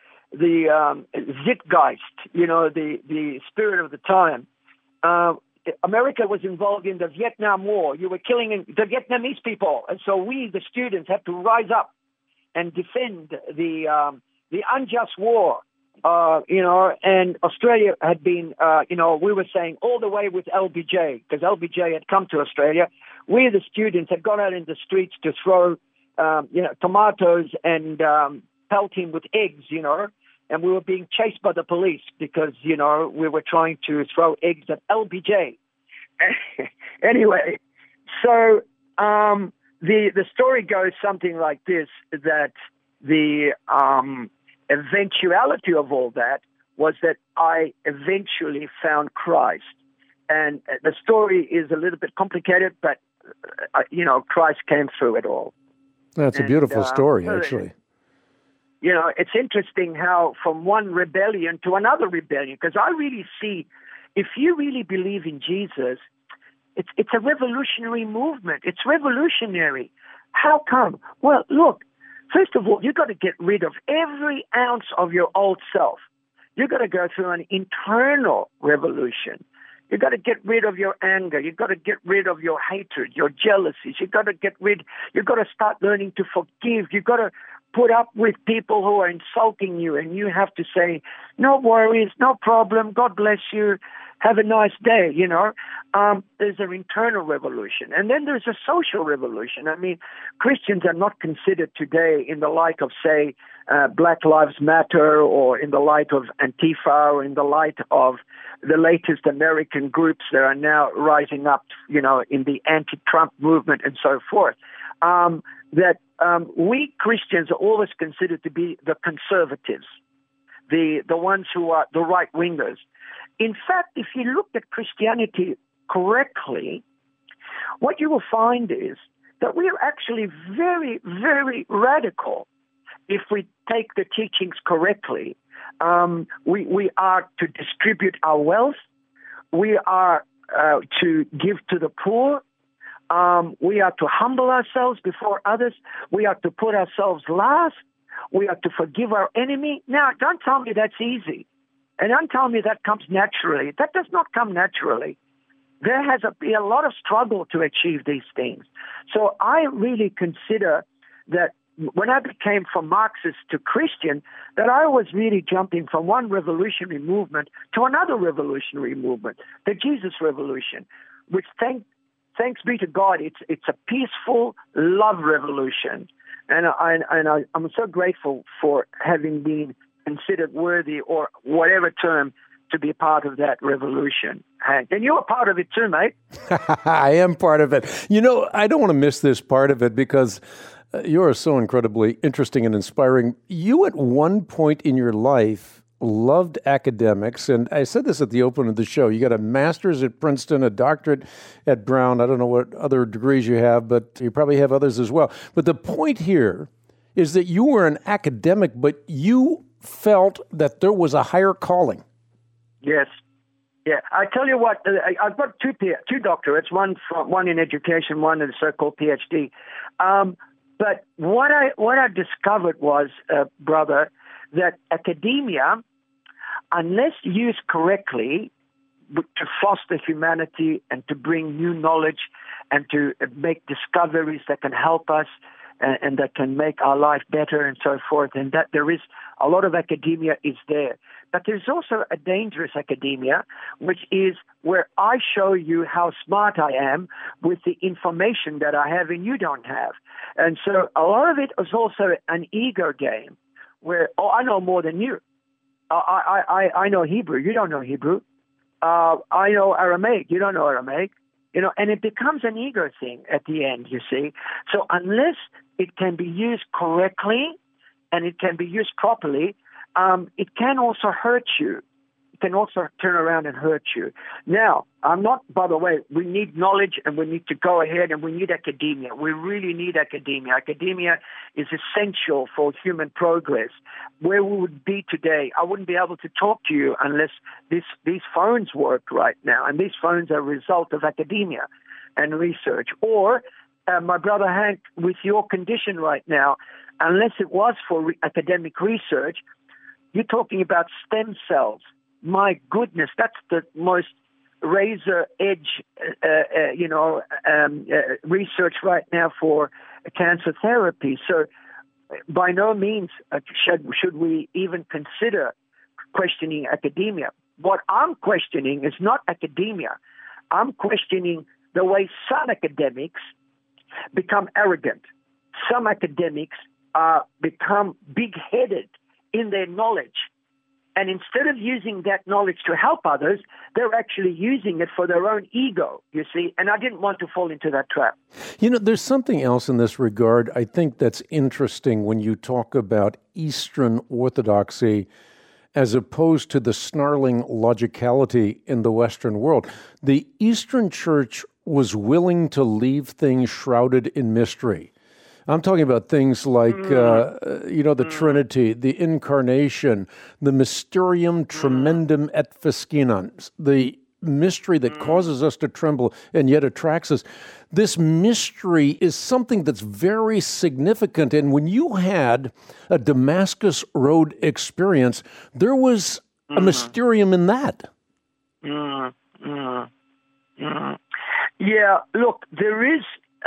Zeitgeist, the spirit of the time. America was involved in the Vietnam War. You were killing the Vietnamese people. And so we, the students, had to rise up and defend the unjust war. And Australia had been, we were saying all the way with LBJ, because LBJ had come to Australia. We, the students, had gone out in the streets to throw, tomatoes and pelt him with eggs, and we were being chased by the police because, we were trying to throw eggs at LBJ. Anyway, so the story goes something like this, that the eventuality of all that was that I eventually found Christ. And the story is a little bit complicated, but, Christ came through it all. That's a beautiful story, actually. It's interesting how from one rebellion to another rebellion, because I really see, if you really believe in Jesus, it's a revolutionary movement. It's revolutionary. How come? Well, look, first of all, you've got to get rid of every ounce of your old self. You've got to go through an internal revolution. You've got to get rid of your anger. You've got to get rid of your hatred, your jealousies. You've got to start learning to forgive. You've got to put up with people who are insulting you, and you have to say, no worries, no problem, God bless you, have a nice day, There's an internal revolution. And then there's a social revolution. I mean, Christians are not considered today in the light of, say, Black Lives Matter, or in the light of Antifa, or in the light of the latest American groups that are now rising up, in the anti-Trump movement and so forth. We Christians are always considered to be the conservatives, the ones who are the right-wingers. In fact, if you look at Christianity correctly, what you will find is that we are actually very, very radical if we take the teachings correctly. We are to distribute our wealth. We are to give to the poor. We are to humble ourselves before others. We are to put ourselves last. We are to forgive our enemy. Now, don't tell me that's easy. And don't tell me that comes naturally. That does not come naturally. There has to be a lot of struggle to achieve these things. So I really consider that when I became from Marxist to Christian, that I was really jumping from one revolutionary movement to another revolutionary movement, the Jesus Revolution, which thanks be to God, it's a peaceful love revolution. And I'm so grateful for having been considered worthy, or whatever term, to be part of that revolution. And you're a part of it too, mate. I am part of it. I don't want to miss this part of it because you are so incredibly interesting and inspiring. You, at one point in your life, loved academics. And I said this at the open of the show. You got a master's at Princeton, a doctorate at Brown. I don't know what other degrees you have, but you probably have others as well. But the point here is that you were an academic, but you felt that there was a higher calling. Yes. Yeah, I tell you what, I've got two doctorates, one in education, one in a so-called PhD. But what I discovered was, brother, that academia, unless used correctly to foster humanity and to bring new knowledge and to make discoveries that can help us and that can make our life better and so forth, and that there is a lot of academia is there. But there's also a dangerous academia, which is where I show you how smart I am with the information that I have and you don't have. And so a lot of it is also an ego game where, I know more than you. I know Hebrew. You don't know Hebrew. I know Aramaic. You don't know Aramaic. And it becomes an ego thing at the end, you see. So unless it can be used correctly and it can be used properly, it can also hurt you. It can also turn around and hurt you. Now, by the way, we need knowledge and we need to go ahead and we need academia. We really need academia. Academia is essential for human progress. Where we would be today, I wouldn't be able to talk to you unless these phones work right now. And these phones are a result of academia and research. Or, my brother Hank, with your condition right now, unless it was for academic research, you're talking about stem cells. My goodness, that's the most razor edge, research right now for cancer therapy. So, by no means should we even consider questioning academia. What I'm questioning is not academia. I'm questioning the way some academics become arrogant. Some academics become big-headed in their knowledge. And instead of using that knowledge to help others, they're actually using it for their own ego, you see. And I didn't want to fall into that trap. There's something else in this regard I think that's interesting when you talk about Eastern Orthodoxy as opposed to the snarling logicality in the Western world. The Eastern Church was willing to leave things shrouded in mystery. I'm talking about things like, the Trinity, the Incarnation, the Mysterium Tremendum et Fascinans, the mystery that causes us to tremble and yet attracts us. This mystery is something that's very significant. And when you had a Damascus Road experience, there was a mysterium in that. Yeah, look, there's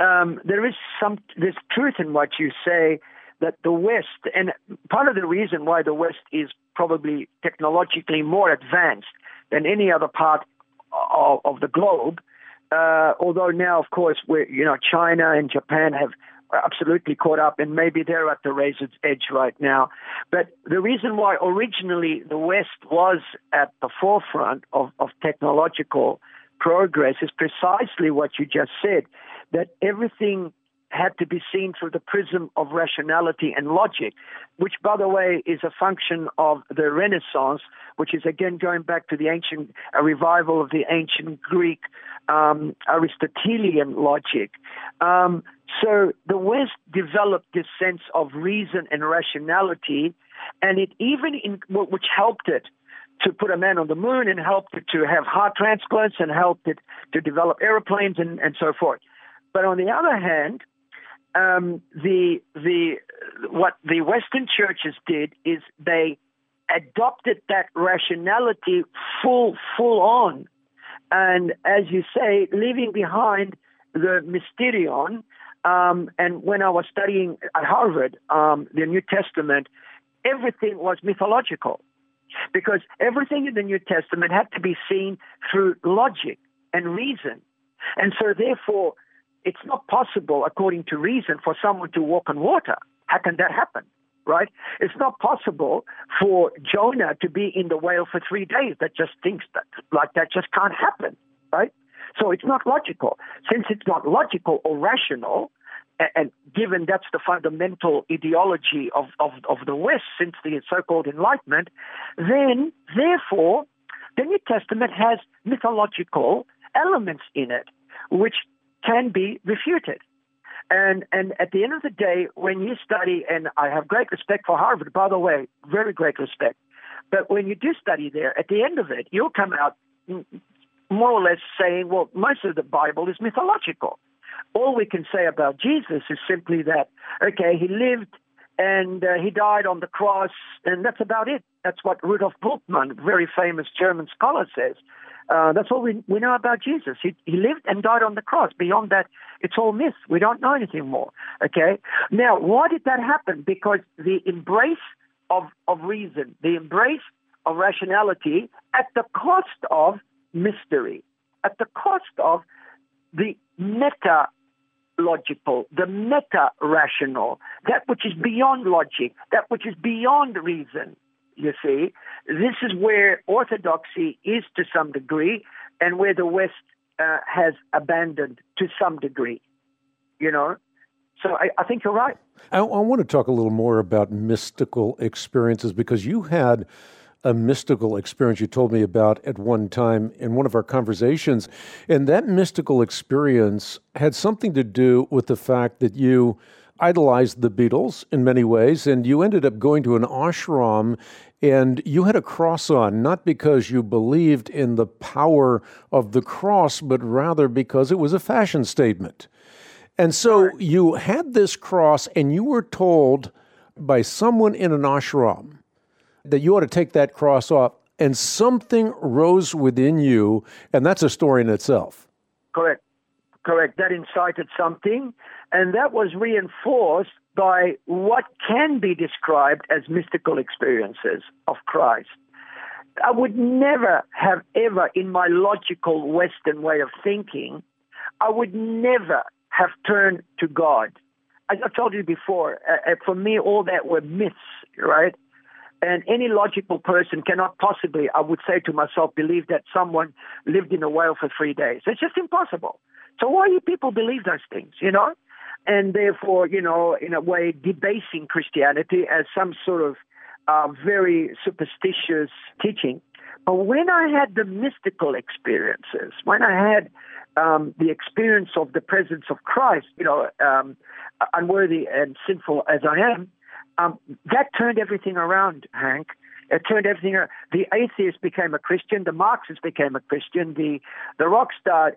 truth in what you say, that the West, and part of the reason why the West is probably technologically more advanced than any other part of the globe, although now, of course, China and Japan have absolutely caught up, and maybe they're at the razor's edge right now. But the reason why originally the West was at the forefront of technological progress is precisely what you just said, that everything had to be seen through the prism of rationality and logic, which, by the way, is a function of the Renaissance, which is, again, going back to a revival of the ancient Greek Aristotelian logic. So the West developed this sense of reason and rationality, and it which helped it to put a man on the moon and helped it to have heart transplants and helped it to develop airplanes and so forth. But on the other hand, what the Western churches did is they adopted that rationality full on, and as you say, leaving behind the mysterion. And when I was studying at Harvard, the New Testament, everything was mythological, because everything in the New Testament had to be seen through logic and reason, and so therefore, it's not possible, according to reason, for someone to walk on water. How can that happen, right? It's not possible for Jonah to be in the whale for 3 days. That just can't happen, right? So it's not logical. Since it's not logical or rational, and given that's the fundamental ideology of the West since the so-called Enlightenment, then, therefore, the New Testament has mythological elements in it, which can be refuted. And at the end of the day, when you study, and I have great respect for Harvard, by the way, very great respect, But when you do study there, at the end of it, you'll come out more or less saying, well, most of the Bible is mythological. All we can say about Jesus is simply that, okay, he lived and he died on the cross, and that's about it. That's what Rudolf Bultmann, a very famous German scholar, says. That's all we know about Jesus. He lived and died on the cross. Beyond that, it's all myth. We don't know anything more. Okay? Now, why did that happen? Because the embrace of reason, the embrace of rationality at the cost of mystery, at the cost of the meta-logical, the meta-rational, that which is beyond logic, that which is beyond reason. You see, this is where orthodoxy is to some degree, and where the West has abandoned to some degree. You know, so I think you're right. I want to talk a little more about mystical experiences, because you had a mystical experience you told me about at one time in one of our conversations, and that mystical experience had something to do with the fact that you idolized the Beatles in many ways, and you ended up going to an ashram, and you had a cross on, not because you believed in the power of the cross, but rather because it was a fashion statement. And so you had this cross, and you were told by someone in an ashram that you ought to take that cross off, and something rose within you, and that's a story in itself. Correct. That incited something, and that was reinforced by what can be described as mystical experiences of Christ. I would never have ever, in my logical Western way of thinking, I would never have turned to God. I told you before, for me, all that were myths, right? And any logical person cannot possibly, I would say to myself, believe that someone lived in a whale for 3 days. It's just impossible. So why do people believe those things, you know? And therefore, you know, in a way, debasing Christianity as some sort of very superstitious teaching. But when I had the mystical experiences, when I had the experience of the presence of Christ, you know, unworthy and sinful as I am, that turned everything around, Hank. It turned everything around. The atheist became a Christian. The Marxist became a Christian. The rock star,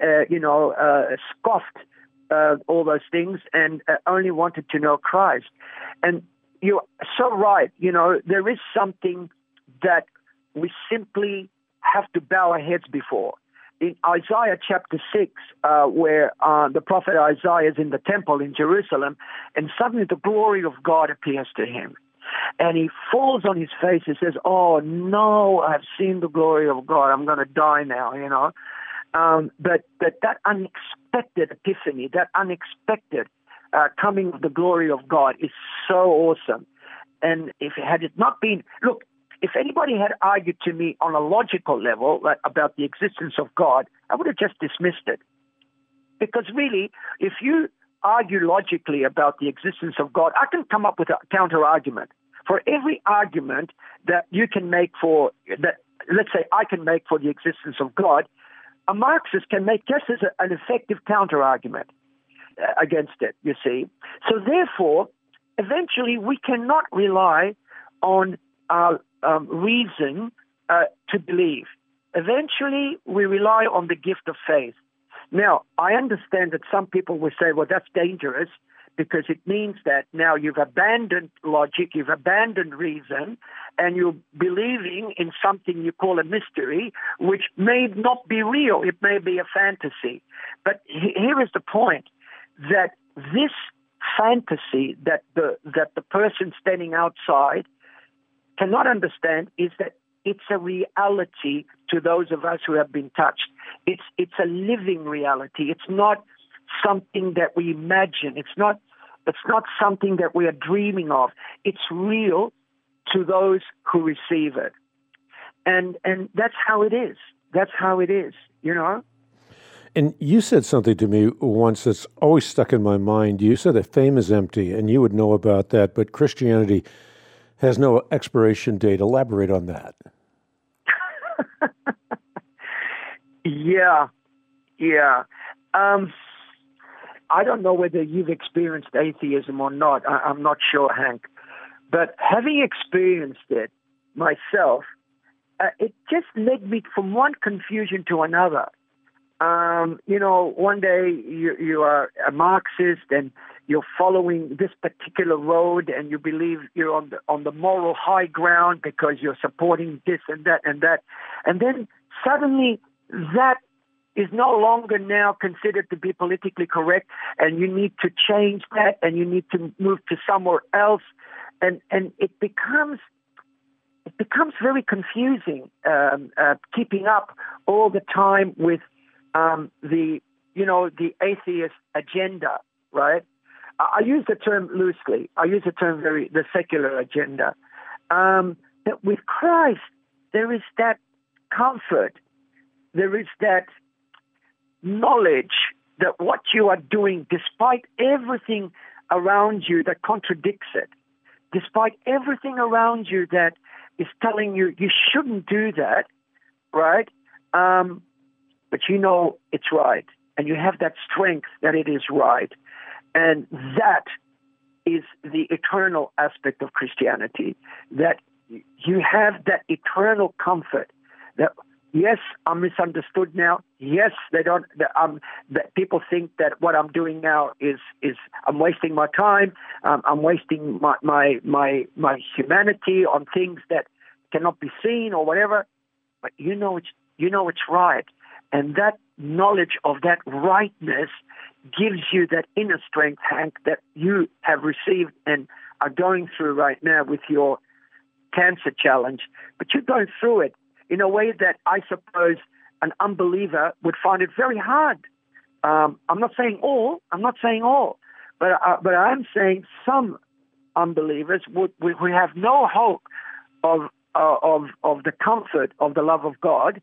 scoffed all those things and only wanted to know Christ. And you're so right. You know, there is something that we simply have to bow our heads before. In Isaiah chapter 6, where the prophet Isaiah is in the temple in Jerusalem, and suddenly the glory of God appears to him. And he falls on his face and says, oh, no, I've seen the glory of God. I'm going to die now, you know. But that unexpected epiphany, that unexpected coming of the glory of God is so awesome. And had it not been, look, if anybody had argued to me on a logical level about the existence of God, I would have just dismissed it. Because really, if you argue logically about the existence of God, I can come up with a counter-argument. For every argument that you can make for, that, let's say I can make for the existence of God, a Marxist can make just as an effective counter-argument against it, you see. So therefore, eventually we cannot rely on our reason to believe. Eventually, we rely on the gift of faith. Now, I understand that some people will say, well, that's dangerous because it means that now you've abandoned logic, you've abandoned reason, and you're believing in something you call a mystery, which may not be real. It may be a fantasy. But here is the point, that this fantasy that the person standing outside cannot understand is that it's a reality to those of us who have been touched. It's a living reality. It's not something that we imagine. It's not something that we are dreaming of. It's real to those who receive it. And that's how it is. That's how it is, you know? And you said something to me once that's always stuck in my mind. You said that fame is empty, and you would know about that, but Christianity has no expiration date. Elaborate on that. Yeah. I don't know whether you've experienced atheism or not. I'm not sure, Hank. But having experienced it myself, it just led me from one confusion to another. One day you are a Marxist and you're following this particular road, and you believe you're on the moral high ground because you're supporting this and that and that, and then suddenly that is no longer now considered to be politically correct, and you need to change that, and you need to move to somewhere else, and it becomes very confusing, keeping up all the time with the atheist agenda, right? I use the term loosely. I use the term the secular agenda. That with Christ, there is that comfort. There is that knowledge that what you are doing, despite everything around you that contradicts it, despite everything around you that is telling you you shouldn't do that, right? But you know it's right, and you have that strength that it is right. And that is the eternal aspect of Christianity, that you have that eternal comfort that, yes, I'm misunderstood now. Yes, that people think that what I'm doing now is I'm wasting my time. I'm wasting my humanity on things that cannot be seen or whatever. But you know it's right, and that knowledge of that rightness gives you that inner strength, Hank, that you have received and are going through right now with your cancer challenge. But you're going through it in a way that I suppose an unbeliever would find it very hard. I'm not saying all, but I'm saying some unbelievers would have no hope of the comfort of the love of God.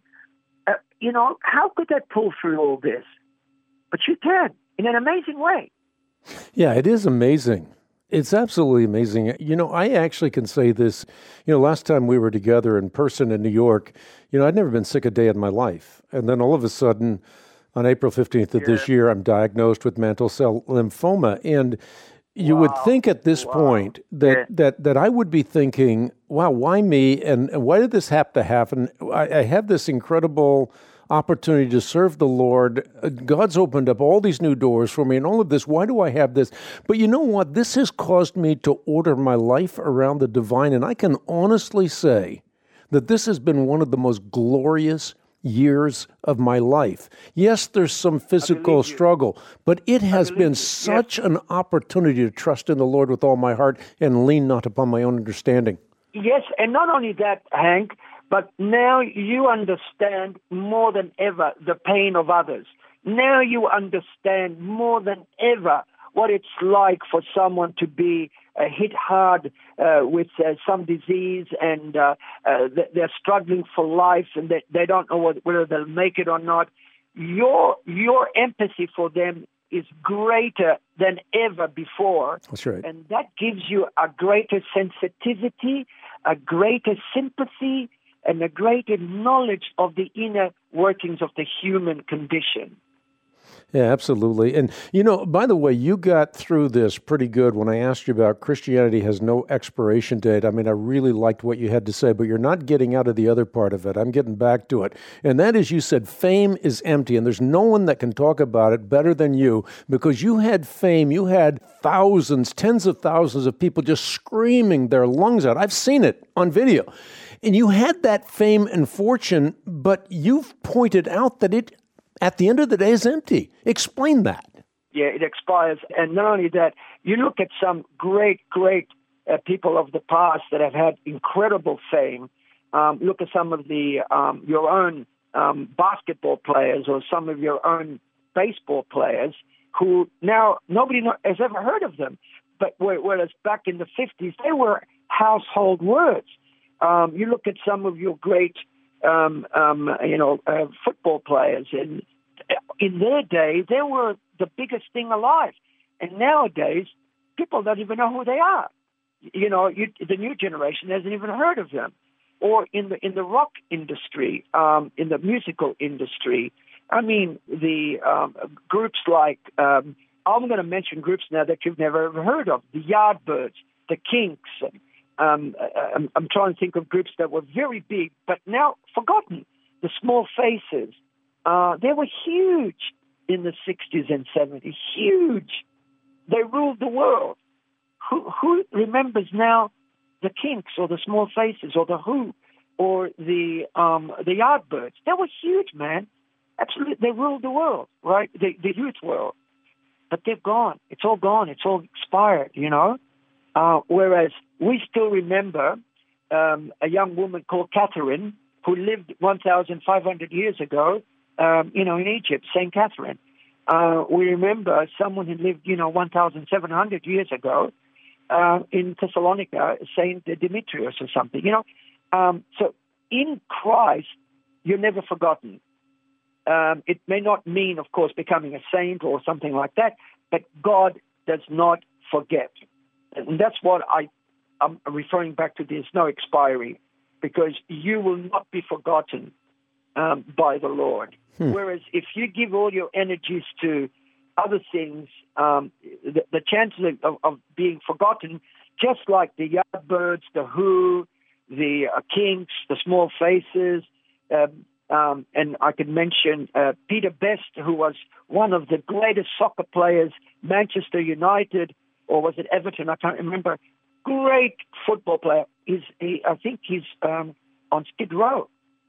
How could they pull through all this? But you can, in an amazing way. Yeah, it is amazing. It's absolutely amazing. I actually can say this. Last time we were together in person in New York, I'd never been sick a day in my life. And then all of a sudden, on April 15th of this year, I'm diagnosed with mantle cell lymphoma. And you would think at this point that I would be thinking, wow, why me? And why did this have to happen? I have this incredible opportunity to serve the Lord. God's opened up all these new doors for me and all of this. Why do I have this? But you know what? This has caused me to order my life around the divine. And I can honestly say that this has been one of the most glorious years of my life. Yes, there's some physical struggle, but it has been such an opportunity to trust in the Lord with all my heart and lean not upon my own understanding. Yes, and not only that, Hank, but now you understand more than ever the pain of others. Now you understand more than ever what it's like for someone to be hit hard with some disease, and they're struggling for life, and they don't know whether they'll make it or not. Your empathy for them is greater than ever before. That's right. And that gives you a greater sensitivity, a greater sympathy, and a greater knowledge of the inner workings of the human condition. Yeah, absolutely. And, by the way, you got through this pretty good when I asked you about Christianity has no expiration date. I mean, I really liked what you had to say, but you're not getting out of the other part of it. I'm getting back to it. And that is, you said fame is empty, and there's no one that can talk about it better than you, because you had fame. You had thousands, tens of thousands of people just screaming their lungs out. I've seen it on video. And you had that fame and fortune, but you've pointed out that it, at the end of the day, is empty. Explain that. Yeah, it expires. And not only that, you look at some great people of the past that have had incredible fame. Look at some of the your own basketball players or some of your own baseball players who now nobody has ever heard of them. But whereas back in the 50s, they were household words. You look at some of your great, football players, and in their day, they were the biggest thing alive. And nowadays, people don't even know who they are. The new generation hasn't even heard of them. Or in the rock industry, in the musical industry, I mean, the groups like, I'm going to mention groups now that you've never ever heard of, the Yardbirds, the Kinks, I'm trying to think of groups that were very big, but now forgotten. The Small Faces, they were huge in the 60s and 70s, huge. They ruled the world. Who remembers now the Kinks or the Small Faces or the Who or the Yardbirds? They were huge, man. Absolutely, they ruled the world, right? The youth world. But they're gone. It's all gone. It's all expired, you know. Whereas we still remember a young woman called Catherine who lived 1,500 years ago, in Egypt, St. Catherine. We remember someone who lived, 1,700 years ago in Thessalonica, St. Demetrius or something, So in Christ, you're never forgotten. It may not mean, of course, becoming a saint or something like that, but God does not forget. And that's what I'm referring back to. There's no expiry, because you will not be forgotten by the Lord. Whereas if you give all your energies to other things, the chances of being forgotten, just like the Yardbirds, the Who, the Kinks, the Small Faces, and I could mention Peter Best, who was one of the greatest soccer players, Manchester United, or was it Everton? I can't remember. Great football player. I think he's on Skid Row.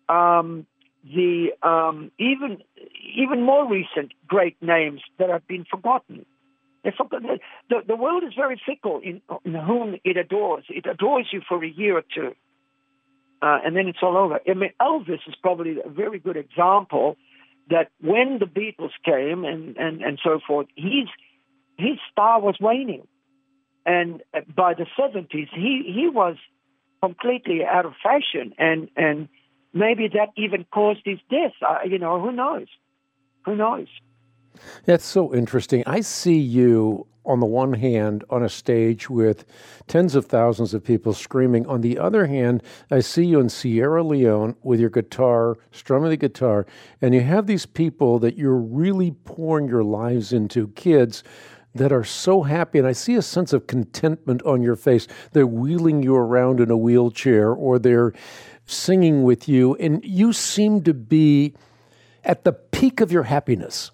Even more recent great names that have been forgotten. The world is very fickle in whom it adores. It adores you for a year or two, and then it's all over. I mean, Elvis is probably a very good example that when the Beatles came and so forth, his star was waning. And by the 70s, he was completely out of fashion, and maybe that even caused his death. Who knows? Who knows? That's so interesting. I see you, on the one hand, on a stage with tens of thousands of people screaming. On the other hand, I see you in Sierra Leone with your guitar, strumming the guitar, and you have these people that you're really pouring your lives into, kids that are so happy, and I see a sense of contentment on your face. They're wheeling you around in a wheelchair, or they're singing with you, and you seem to be at the peak of your happiness.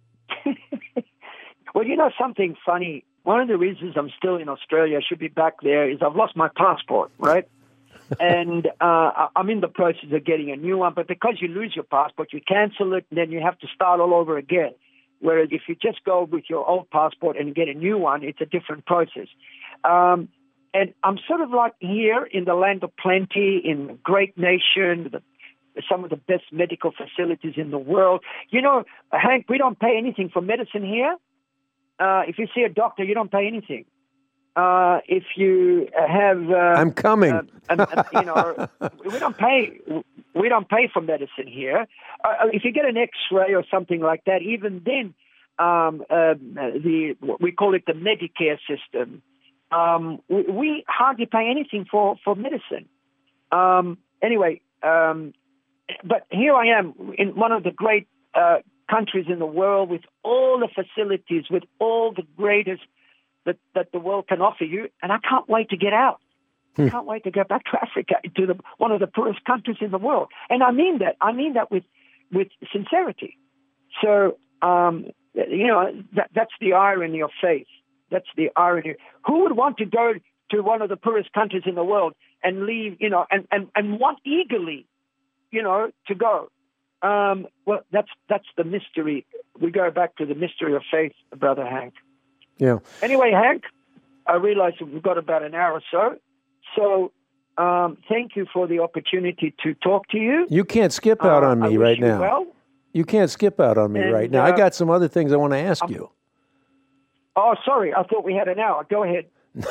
Well, something funny. One of the reasons I'm still in Australia, I should be back there, is I've lost my passport, right? And I'm in the process of getting a new one, but because you lose your passport, you cancel it, and then you have to start all over again. Whereas if you just go with your old passport and get a new one, it's a different process. And I'm sort of like here in the land of plenty, in a great nation, some of the best medical facilities in the world. Hank, we don't pay anything for medicine here. If you see a doctor, you don't pay anything. If you have... I'm coming. We don't pay... We don't pay for medicine here. If you get an X-ray or something like that, even then, we call it the Medicare system. We hardly pay anything for medicine. But here I am in one of the great countries in the world, with all the facilities, with all the greatest that the world can offer you, and I can't wait to get out. I can't wait to go back to Africa, to one of the poorest countries in the world. And I mean that. I mean that with sincerity. So, that's the irony of faith. That's the irony. Who would want to go to one of the poorest countries in the world and leave, and want eagerly, to go? Well, that's the mystery. We go back to the mystery of faith, Brother Hank. Yeah. Anyway, Hank, I realize that we've got about an hour or so. So thank you for the opportunity to talk to you. You can't skip out on me right now. Well. You can't skip out on me right now. I got some other things I want to ask you. Oh, sorry. I thought we had an hour. Go ahead.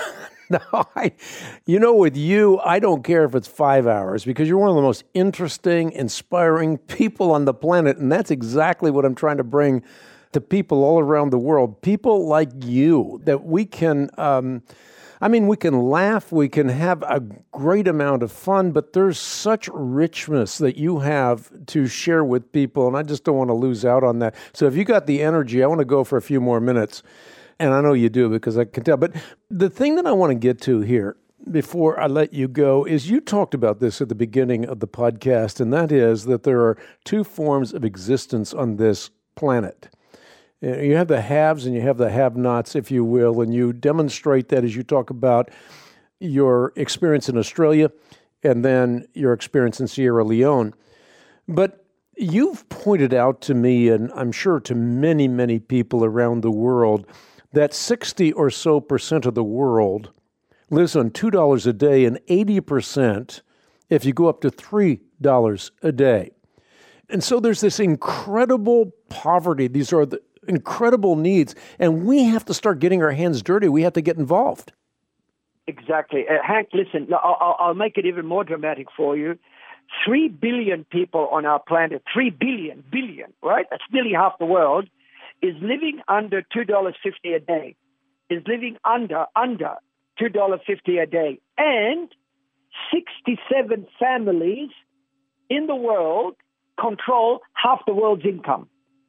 No, with you, I don't care if it's 5 hours, because you're one of the most interesting, inspiring people on the planet, and that's exactly what I'm trying to bring to people all around the world. People like you, that we can... we can laugh, we can have a great amount of fun, but there's such richness that you have to share with people, and I just don't want to lose out on that. So if you got the energy, I want to go for a few more minutes, and I know you do because I can tell. But the thing that I want to get to here, before I let you go is you talked about this at the beginning of the podcast, and that is that there are two forms of existence on this planet. You have the haves and you have the have-nots, if you will, and you demonstrate that as you talk about your experience in Australia and then your experience in Sierra Leone. But you've pointed out to me, and I'm sure to many, many people around the world, that 60 or so percent of the world lives on $2 a day, and 80% if you go up to $3 a day. And so there's this incredible poverty. These are the incredible needs, and we have to start getting our hands dirty. We have to get involved. Exactly. Hank, listen, I'll make it even more dramatic for you. 3 billion people on our planet, 3 billion, right? That's nearly half the world, is living under $2.50 a day, is living under $2.50 a day. And 67 families in the world control half the world's income.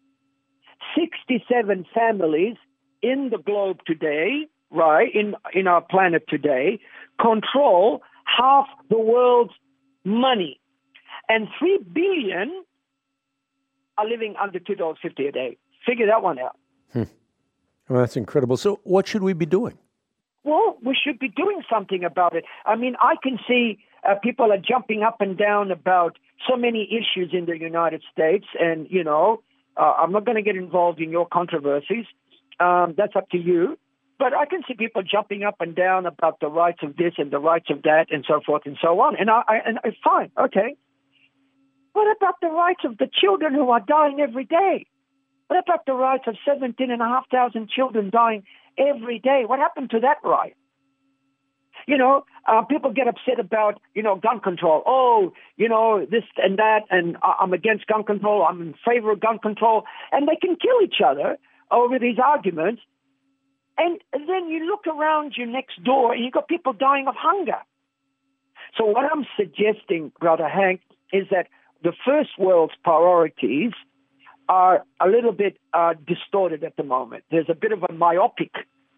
67 families in the globe today, right, in our planet today, control half the world's money. And 3 billion are living under $2.50 a day. Figure that one out. Well, that's incredible. So what should we be doing? Well, we should be doing something about it. I mean, I can see people are jumping up and down about so many issues in the United States. And, you know, I'm not going to get involved in your controversies. That's up to you. But I can see people jumping up and down about the rights of this and the rights of that and so forth and so on. And I fine, okay. What about the rights of the children who are dying every day? What about the rights of 17,500 children dying every day? What happened to that right? You know, people get upset about, gun control. Oh, this and that, and I'm against gun control. I'm in favor of gun control. And they can kill each other over these arguments. And then you look around you next door and you've got people dying of hunger. So what I'm suggesting, Brother Hank, is that the first world's priorities are a little bit distorted at the moment. There's a bit of a myopic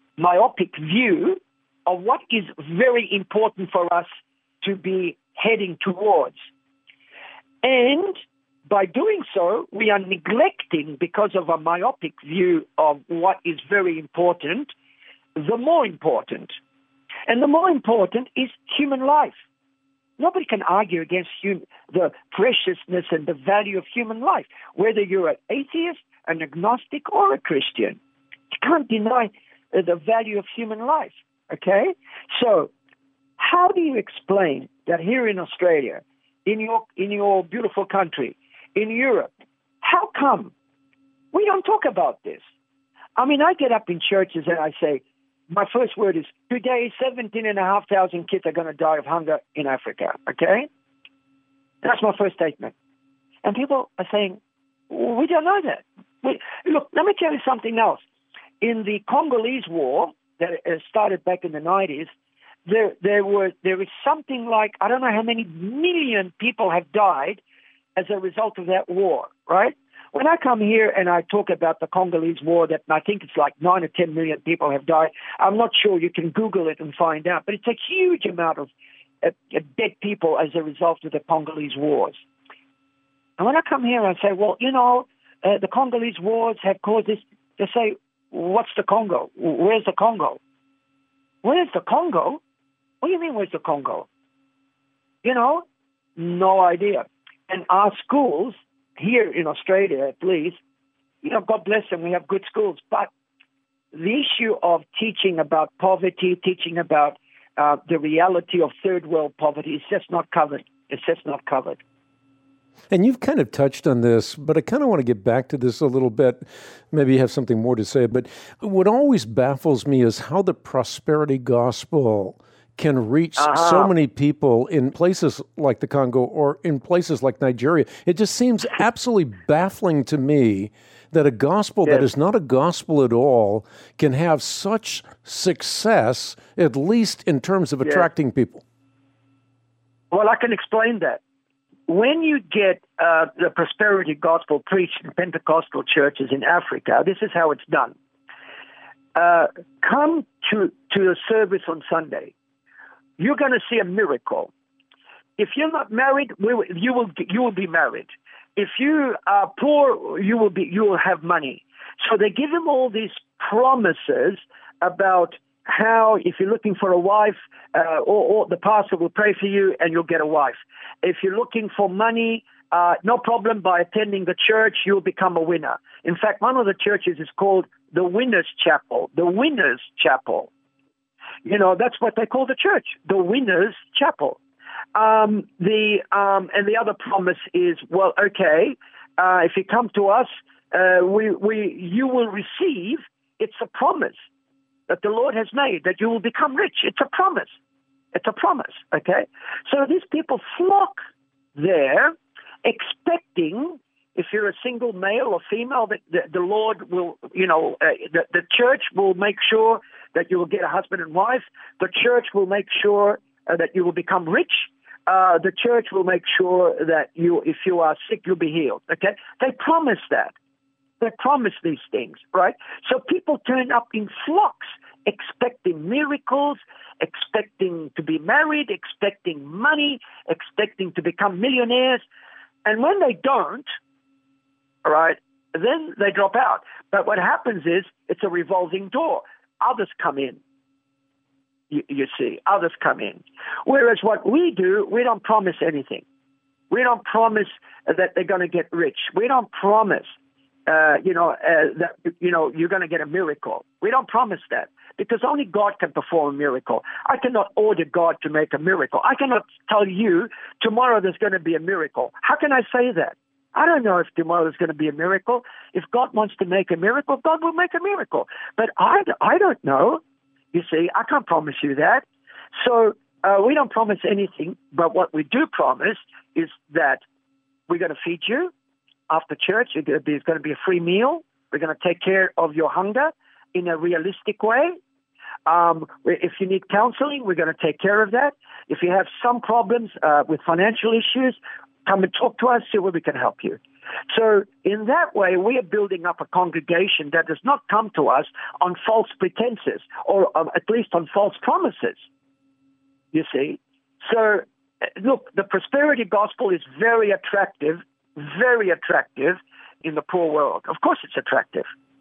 view of what is very important for us to be heading towards. And by doing so, we are neglecting, because of a myopic view of what is very important, the more important. And the more important is human life. Nobody can argue against the preciousness and the value of human life, whether you're an atheist, an agnostic, or a Christian. You can't deny the value of human life, okay? So how do you explain that here in Australia, in your beautiful country, in Europe, how come we don't talk about this? I mean, I get up in churches and I say, my first word is, today 17,500 kids are going to die of hunger in Africa, okay? That's my first statement. And people are saying, we don't know that. Look, let me tell you something else. In the Congolese War that started back in the 90s, there is something like, I don't know how many million people have died as a result of that war, right? When I come here and I talk about the Congolese War, that I think it's like 9 or 10 million people have died, I'm not sure. You can Google it and find out. But it's a huge amount of dead people as a result of the Congolese Wars. And when I come here and I say, well, the Congolese Wars have caused this, they say, what's the Congo? Where's the Congo? Where's the Congo? What do you mean, where's the Congo? No idea. And our schools, here in Australia at least, God bless them, we have good schools. But the issue of teaching about poverty, teaching about the reality of third world poverty is just not covered. It's just not covered. And you've kind of touched on this, but I kind of want to get back to this a little bit. Maybe you have something more to say. But what always baffles me is how the prosperity gospel can reach so many people in places like the Congo or in places like Nigeria. It just seems absolutely baffling to me that a gospel that is not a gospel at all can have such success, at least in terms of attracting people. Well, I can explain that. When you get the prosperity gospel preached in Pentecostal churches in Africa, this is how it's done. Come to a service on Sunday. you're going to see a miracle. If you're not married, you will be married. If you are poor, you will have money. So they give him all these promises about how, if you're looking for a wife, or the pastor will pray for you and you'll get a wife. If you're looking for money, no problem. By attending the church, you'll become a winner. In fact, one of the churches is called the Winners' Chapel. The Winners' Chapel. That's what they call the church, the Winners' Chapel. And the other promise is, well, okay, if you come to us, you will receive. It's a promise that the Lord has made that you will become rich. It's a promise. It's a promise. Okay, so these people flock there, expecting, if you're a single male or female, that the Lord will, the church will make sure that you will get a husband and wife. The church will make sure that you will become rich. The church will make sure that if you are sick, you'll be healed. Okay? They promise that. They promise these things, right? So people turn up in flocks, expecting miracles, expecting to be married, expecting money, expecting to become millionaires. And when they don't, all right, then they drop out. But what happens is it's a revolving door. Others come in. You see, others come in. Whereas what we do, we don't promise anything. We don't promise that they're going to get rich. We don't promise, that you're going to get a miracle. We don't promise that because only God can perform a miracle. I cannot order God to make a miracle. I cannot tell you tomorrow there's going to be a miracle. How can I say that? I don't know if tomorrow there's going to be a miracle. If God wants to make a miracle, God will make a miracle. But I don't know. You see, I can't promise you that. So we don't promise anything, but what we do promise is that we're going to feed you after church. There's going to be a free meal. We're going to take care of your hunger in a realistic way. If you need counseling, we're going to take care of that. If you have some problems with financial issues, come and talk to us, see where we can help you. So in that way, we are building up a congregation that does not come to us on false pretenses or at least on false promises, you see. So, look, the prosperity gospel is very attractive in the poor world. Of course it's attractive.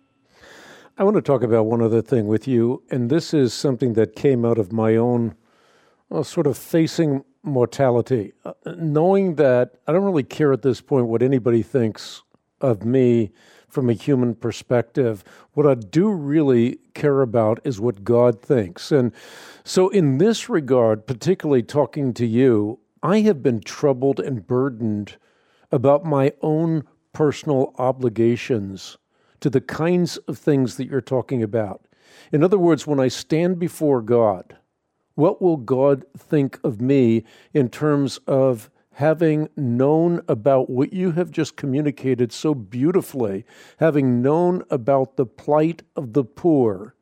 I want to talk about one other thing with you, and this is something that came out of my own sort of facing mortality, knowing that I don't really care at this point what anybody thinks of me from a human perspective. What I do really care about is what God thinks. And so in this regard, particularly talking to you, I have been troubled and burdened about my own personal obligations to the kinds of things that you're talking about. In other words, when I stand before God, what will God think of me in terms of having known about what you have just communicated so beautifully, having known about the plight of the poor?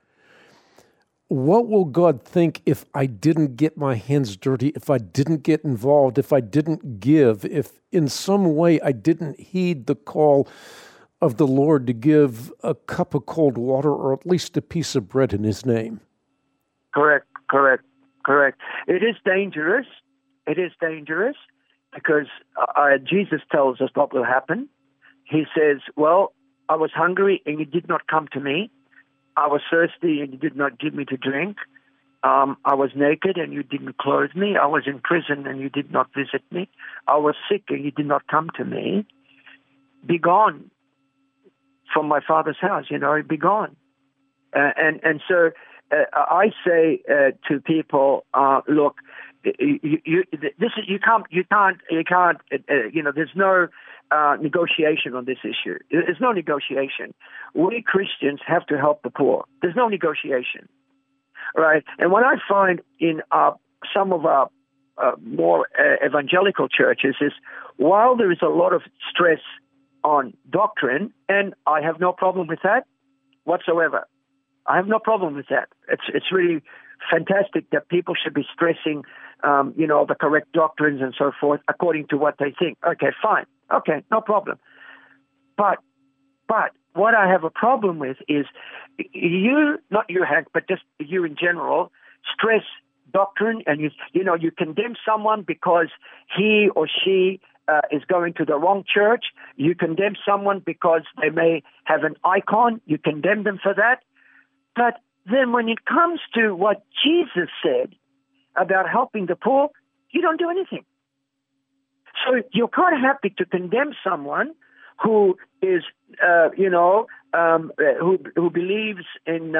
What will God think if I didn't get my hands dirty, if I didn't get involved, if I didn't give, if in some way I didn't heed the call of the Lord to give a cup of cold water or at least a piece of bread in His name? Correct. It is dangerous. Because Jesus tells us what will happen. He says, well, I was hungry and you did not come to me. I was thirsty and you did not give me to drink. I was naked and you didn't clothe me. I was in prison and you did not visit me. I was sick and you did not come to me. Be gone from my Father's house, be gone. And so I say to people, look, you can't. There's no negotiation on this issue. There's no negotiation. We Christians have to help the poor. There's no negotiation, right? And what I find in some of our more evangelical churches is, while there is a lot of stress on doctrine, and I have no problem with that whatsoever. I have no problem with that. It's really fantastic that people should be stressing, the correct doctrines and so forth according to what they think. Okay, fine. Okay, no problem. But what I have a problem with is you, not you, Hank, but just you in general, stress doctrine, and you condemn someone because he or she is going to the wrong church. You condemn someone because they may have an icon. You condemn them for that. But then when it comes to what Jesus said about helping the poor, you don't do anything. So you're kind of happy to condemn someone who is, who believes in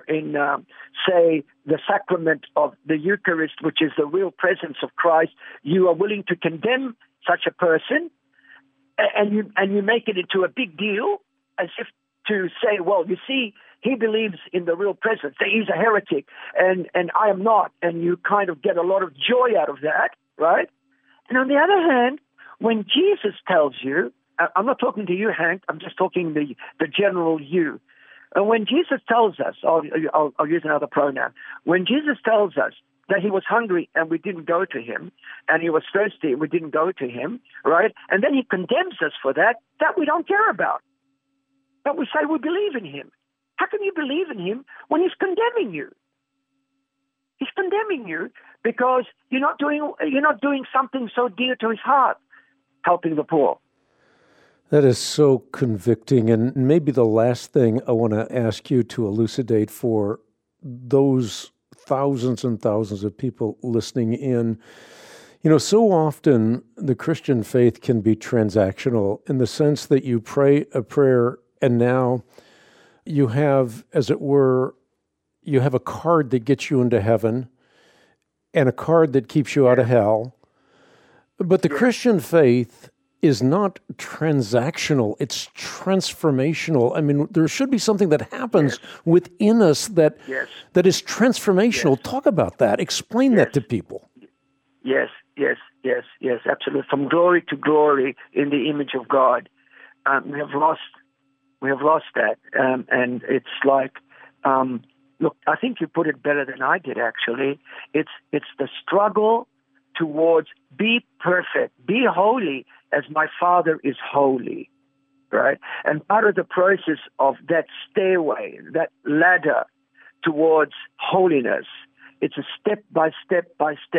say, the sacrament of the Eucharist, which is the real presence of Christ. You are willing to condemn such a person, and you make it into a big deal, as if to say, well, you see, he believes in the real presence. He's a heretic, and I am not. And you kind of get a lot of joy out of that, right? And on the other hand, when Jesus tells you, I'm not talking to you, Hank, I'm just talking the general you. And when Jesus tells us, I'll use another pronoun. When Jesus tells us that he was hungry and we didn't go to him, and he was thirsty and we didn't go to him, right? And then he condemns us for that we don't care about. But we say we believe in him. How can you believe in him when he's condemning you? He's condemning you because you're not doing something so dear to his heart, helping the poor. That is so convicting. And maybe the last thing I want to ask you to elucidate for those thousands and thousands of people listening in. So often the Christian faith can be transactional in the sense that you pray a prayer and now you have, as it were, you have a card that gets you into heaven and a card that keeps you out of hell. But the Christian faith is not transactional. It's transformational. I mean, there should be something that happens within us that is transformational. Yes. Talk about that. Explain that to people. Yes, absolutely. From glory to glory in the image of God. We have lost that. And it's like, look, I think you put it better than I did, actually. It's the struggle towards be perfect, be holy as my Father is holy, right? And part of the process of that stairway, that ladder towards holiness, it's a step by step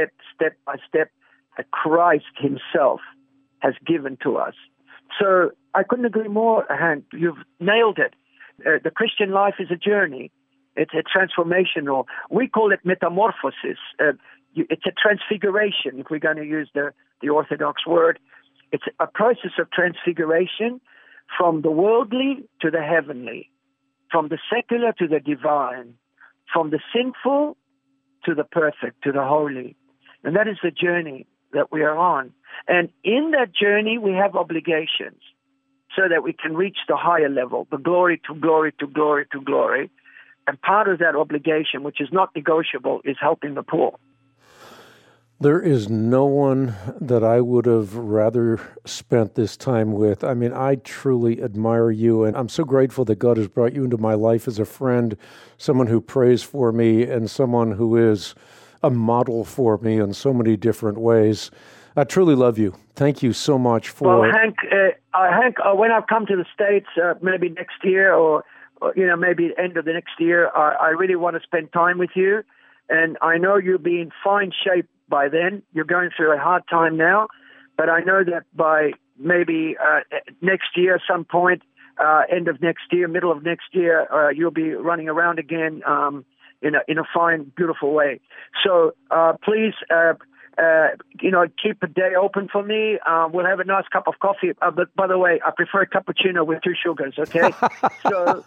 that Christ himself has given to us. So I couldn't agree more, Hank. You've nailed it. The Christian life is a journey. It's a transformational. We call it metamorphosis. It's a transfiguration, if we're going to use the Orthodox word. It's a process of transfiguration from the worldly to the heavenly, from the secular to the divine, from the sinful to the perfect, to the holy. And that is the journey that we are on. And in that journey, we have obligations so that we can reach the higher level, the glory to glory to glory to glory. And part of that obligation, which is not negotiable, is helping the poor. There is no one that I would have rather spent this time with. I mean, I truly admire you, and I'm so grateful that God has brought you into my life as a friend, someone who prays for me, and someone who is a model for me in so many different ways. I truly love you. Thank you so much for... Well, Hank, when I come to the States, maybe next year or maybe end of the next year, I really want to spend time with you. And I know you'll be in fine shape by then. You're going through a hard time now, but I know that by maybe next year, some point, end of next year, middle of next year, you'll be running around again in a fine, beautiful way. So please, keep a day open for me. We'll have a nice cup of coffee. But by the way, I prefer cappuccino with 2 sugars. Okay, so.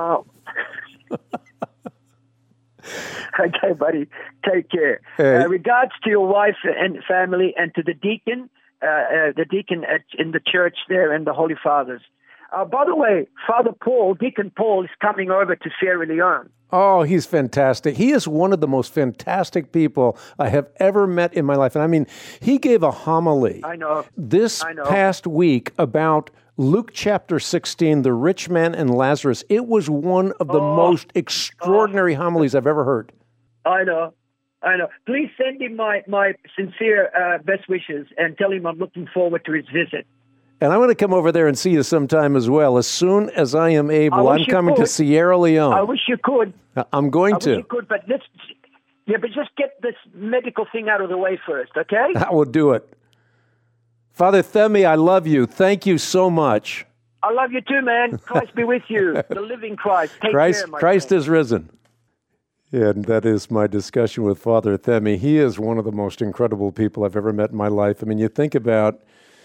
Okay, buddy. Take care. Regards to your wife and family, and to the deacon in the church there, and the Holy Fathers. By the way, Deacon Paul is coming over to Sierra Leone. Oh, he's fantastic. He is one of the most fantastic people I have ever met in my life. And I mean, he gave a homily this past week about Luke chapter 16, the rich man and Lazarus. It was one of the most extraordinary homilies I've ever heard. I know. Please send him my sincere best wishes and tell him I'm looking forward to his visit. And I want to come over there and see you sometime as well. As soon as I am able, I'm coming to Sierra Leone. I wish you could. I'm going to. I wish you could, but Yeah, but just get this medical thing out of the way first, okay? I will do it. Father Themi, I love you. Thank you so much. I love you too, man. Christ be with you. The living Christ. Take care, my Christ friend. is risen. And that is my discussion with Father Themi. He is one of the most incredible people I've ever met in my life. I mean, you think about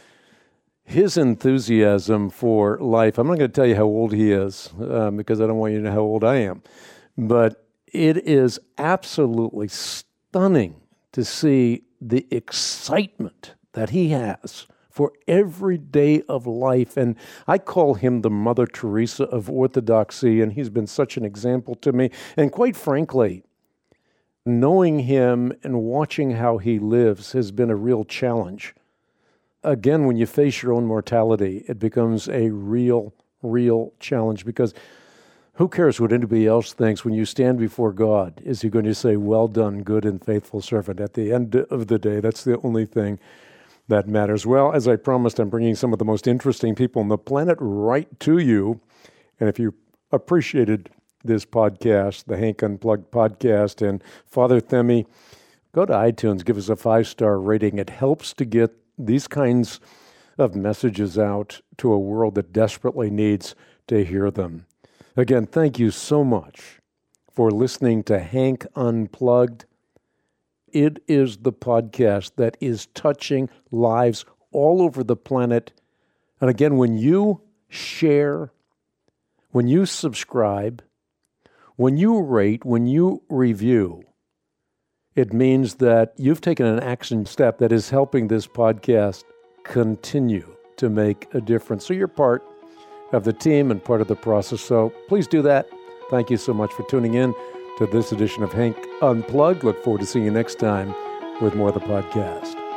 his enthusiasm for life. I'm not going to tell you how old he is because I don't want you to know how old I am. But it is absolutely stunning to see the excitement that he has for every day of life. And I call him the Mother Teresa of Orthodoxy, and he's been such an example to me. And quite frankly, knowing him and watching how he lives has been a real challenge. Again, when you face your own mortality, it becomes a real challenge, because who cares what anybody else thinks when you stand before God? Is he going to say, well done, good and faithful servant? At the end of the day, that's the only thing that matters. Well, as I promised, I'm bringing some of the most interesting people on the planet right to you. And if you appreciated this podcast, the Hank Unplugged podcast, and Father Themi, go to iTunes, give us a 5-star rating. It helps to get these kinds of messages out to a world that desperately needs to hear them. Again, thank you so much for listening to Hank Unplugged. It is the podcast that is touching lives all over the planet. And again, when you share, when you subscribe, when you rate, when you review, it means that you've taken an action step that is helping this podcast continue to make a difference. So you're part of the team and part of the process. So please do that. Thank you so much for tuning in to this edition of Hank Unplugged. Look forward to seeing you next time with more of the podcast.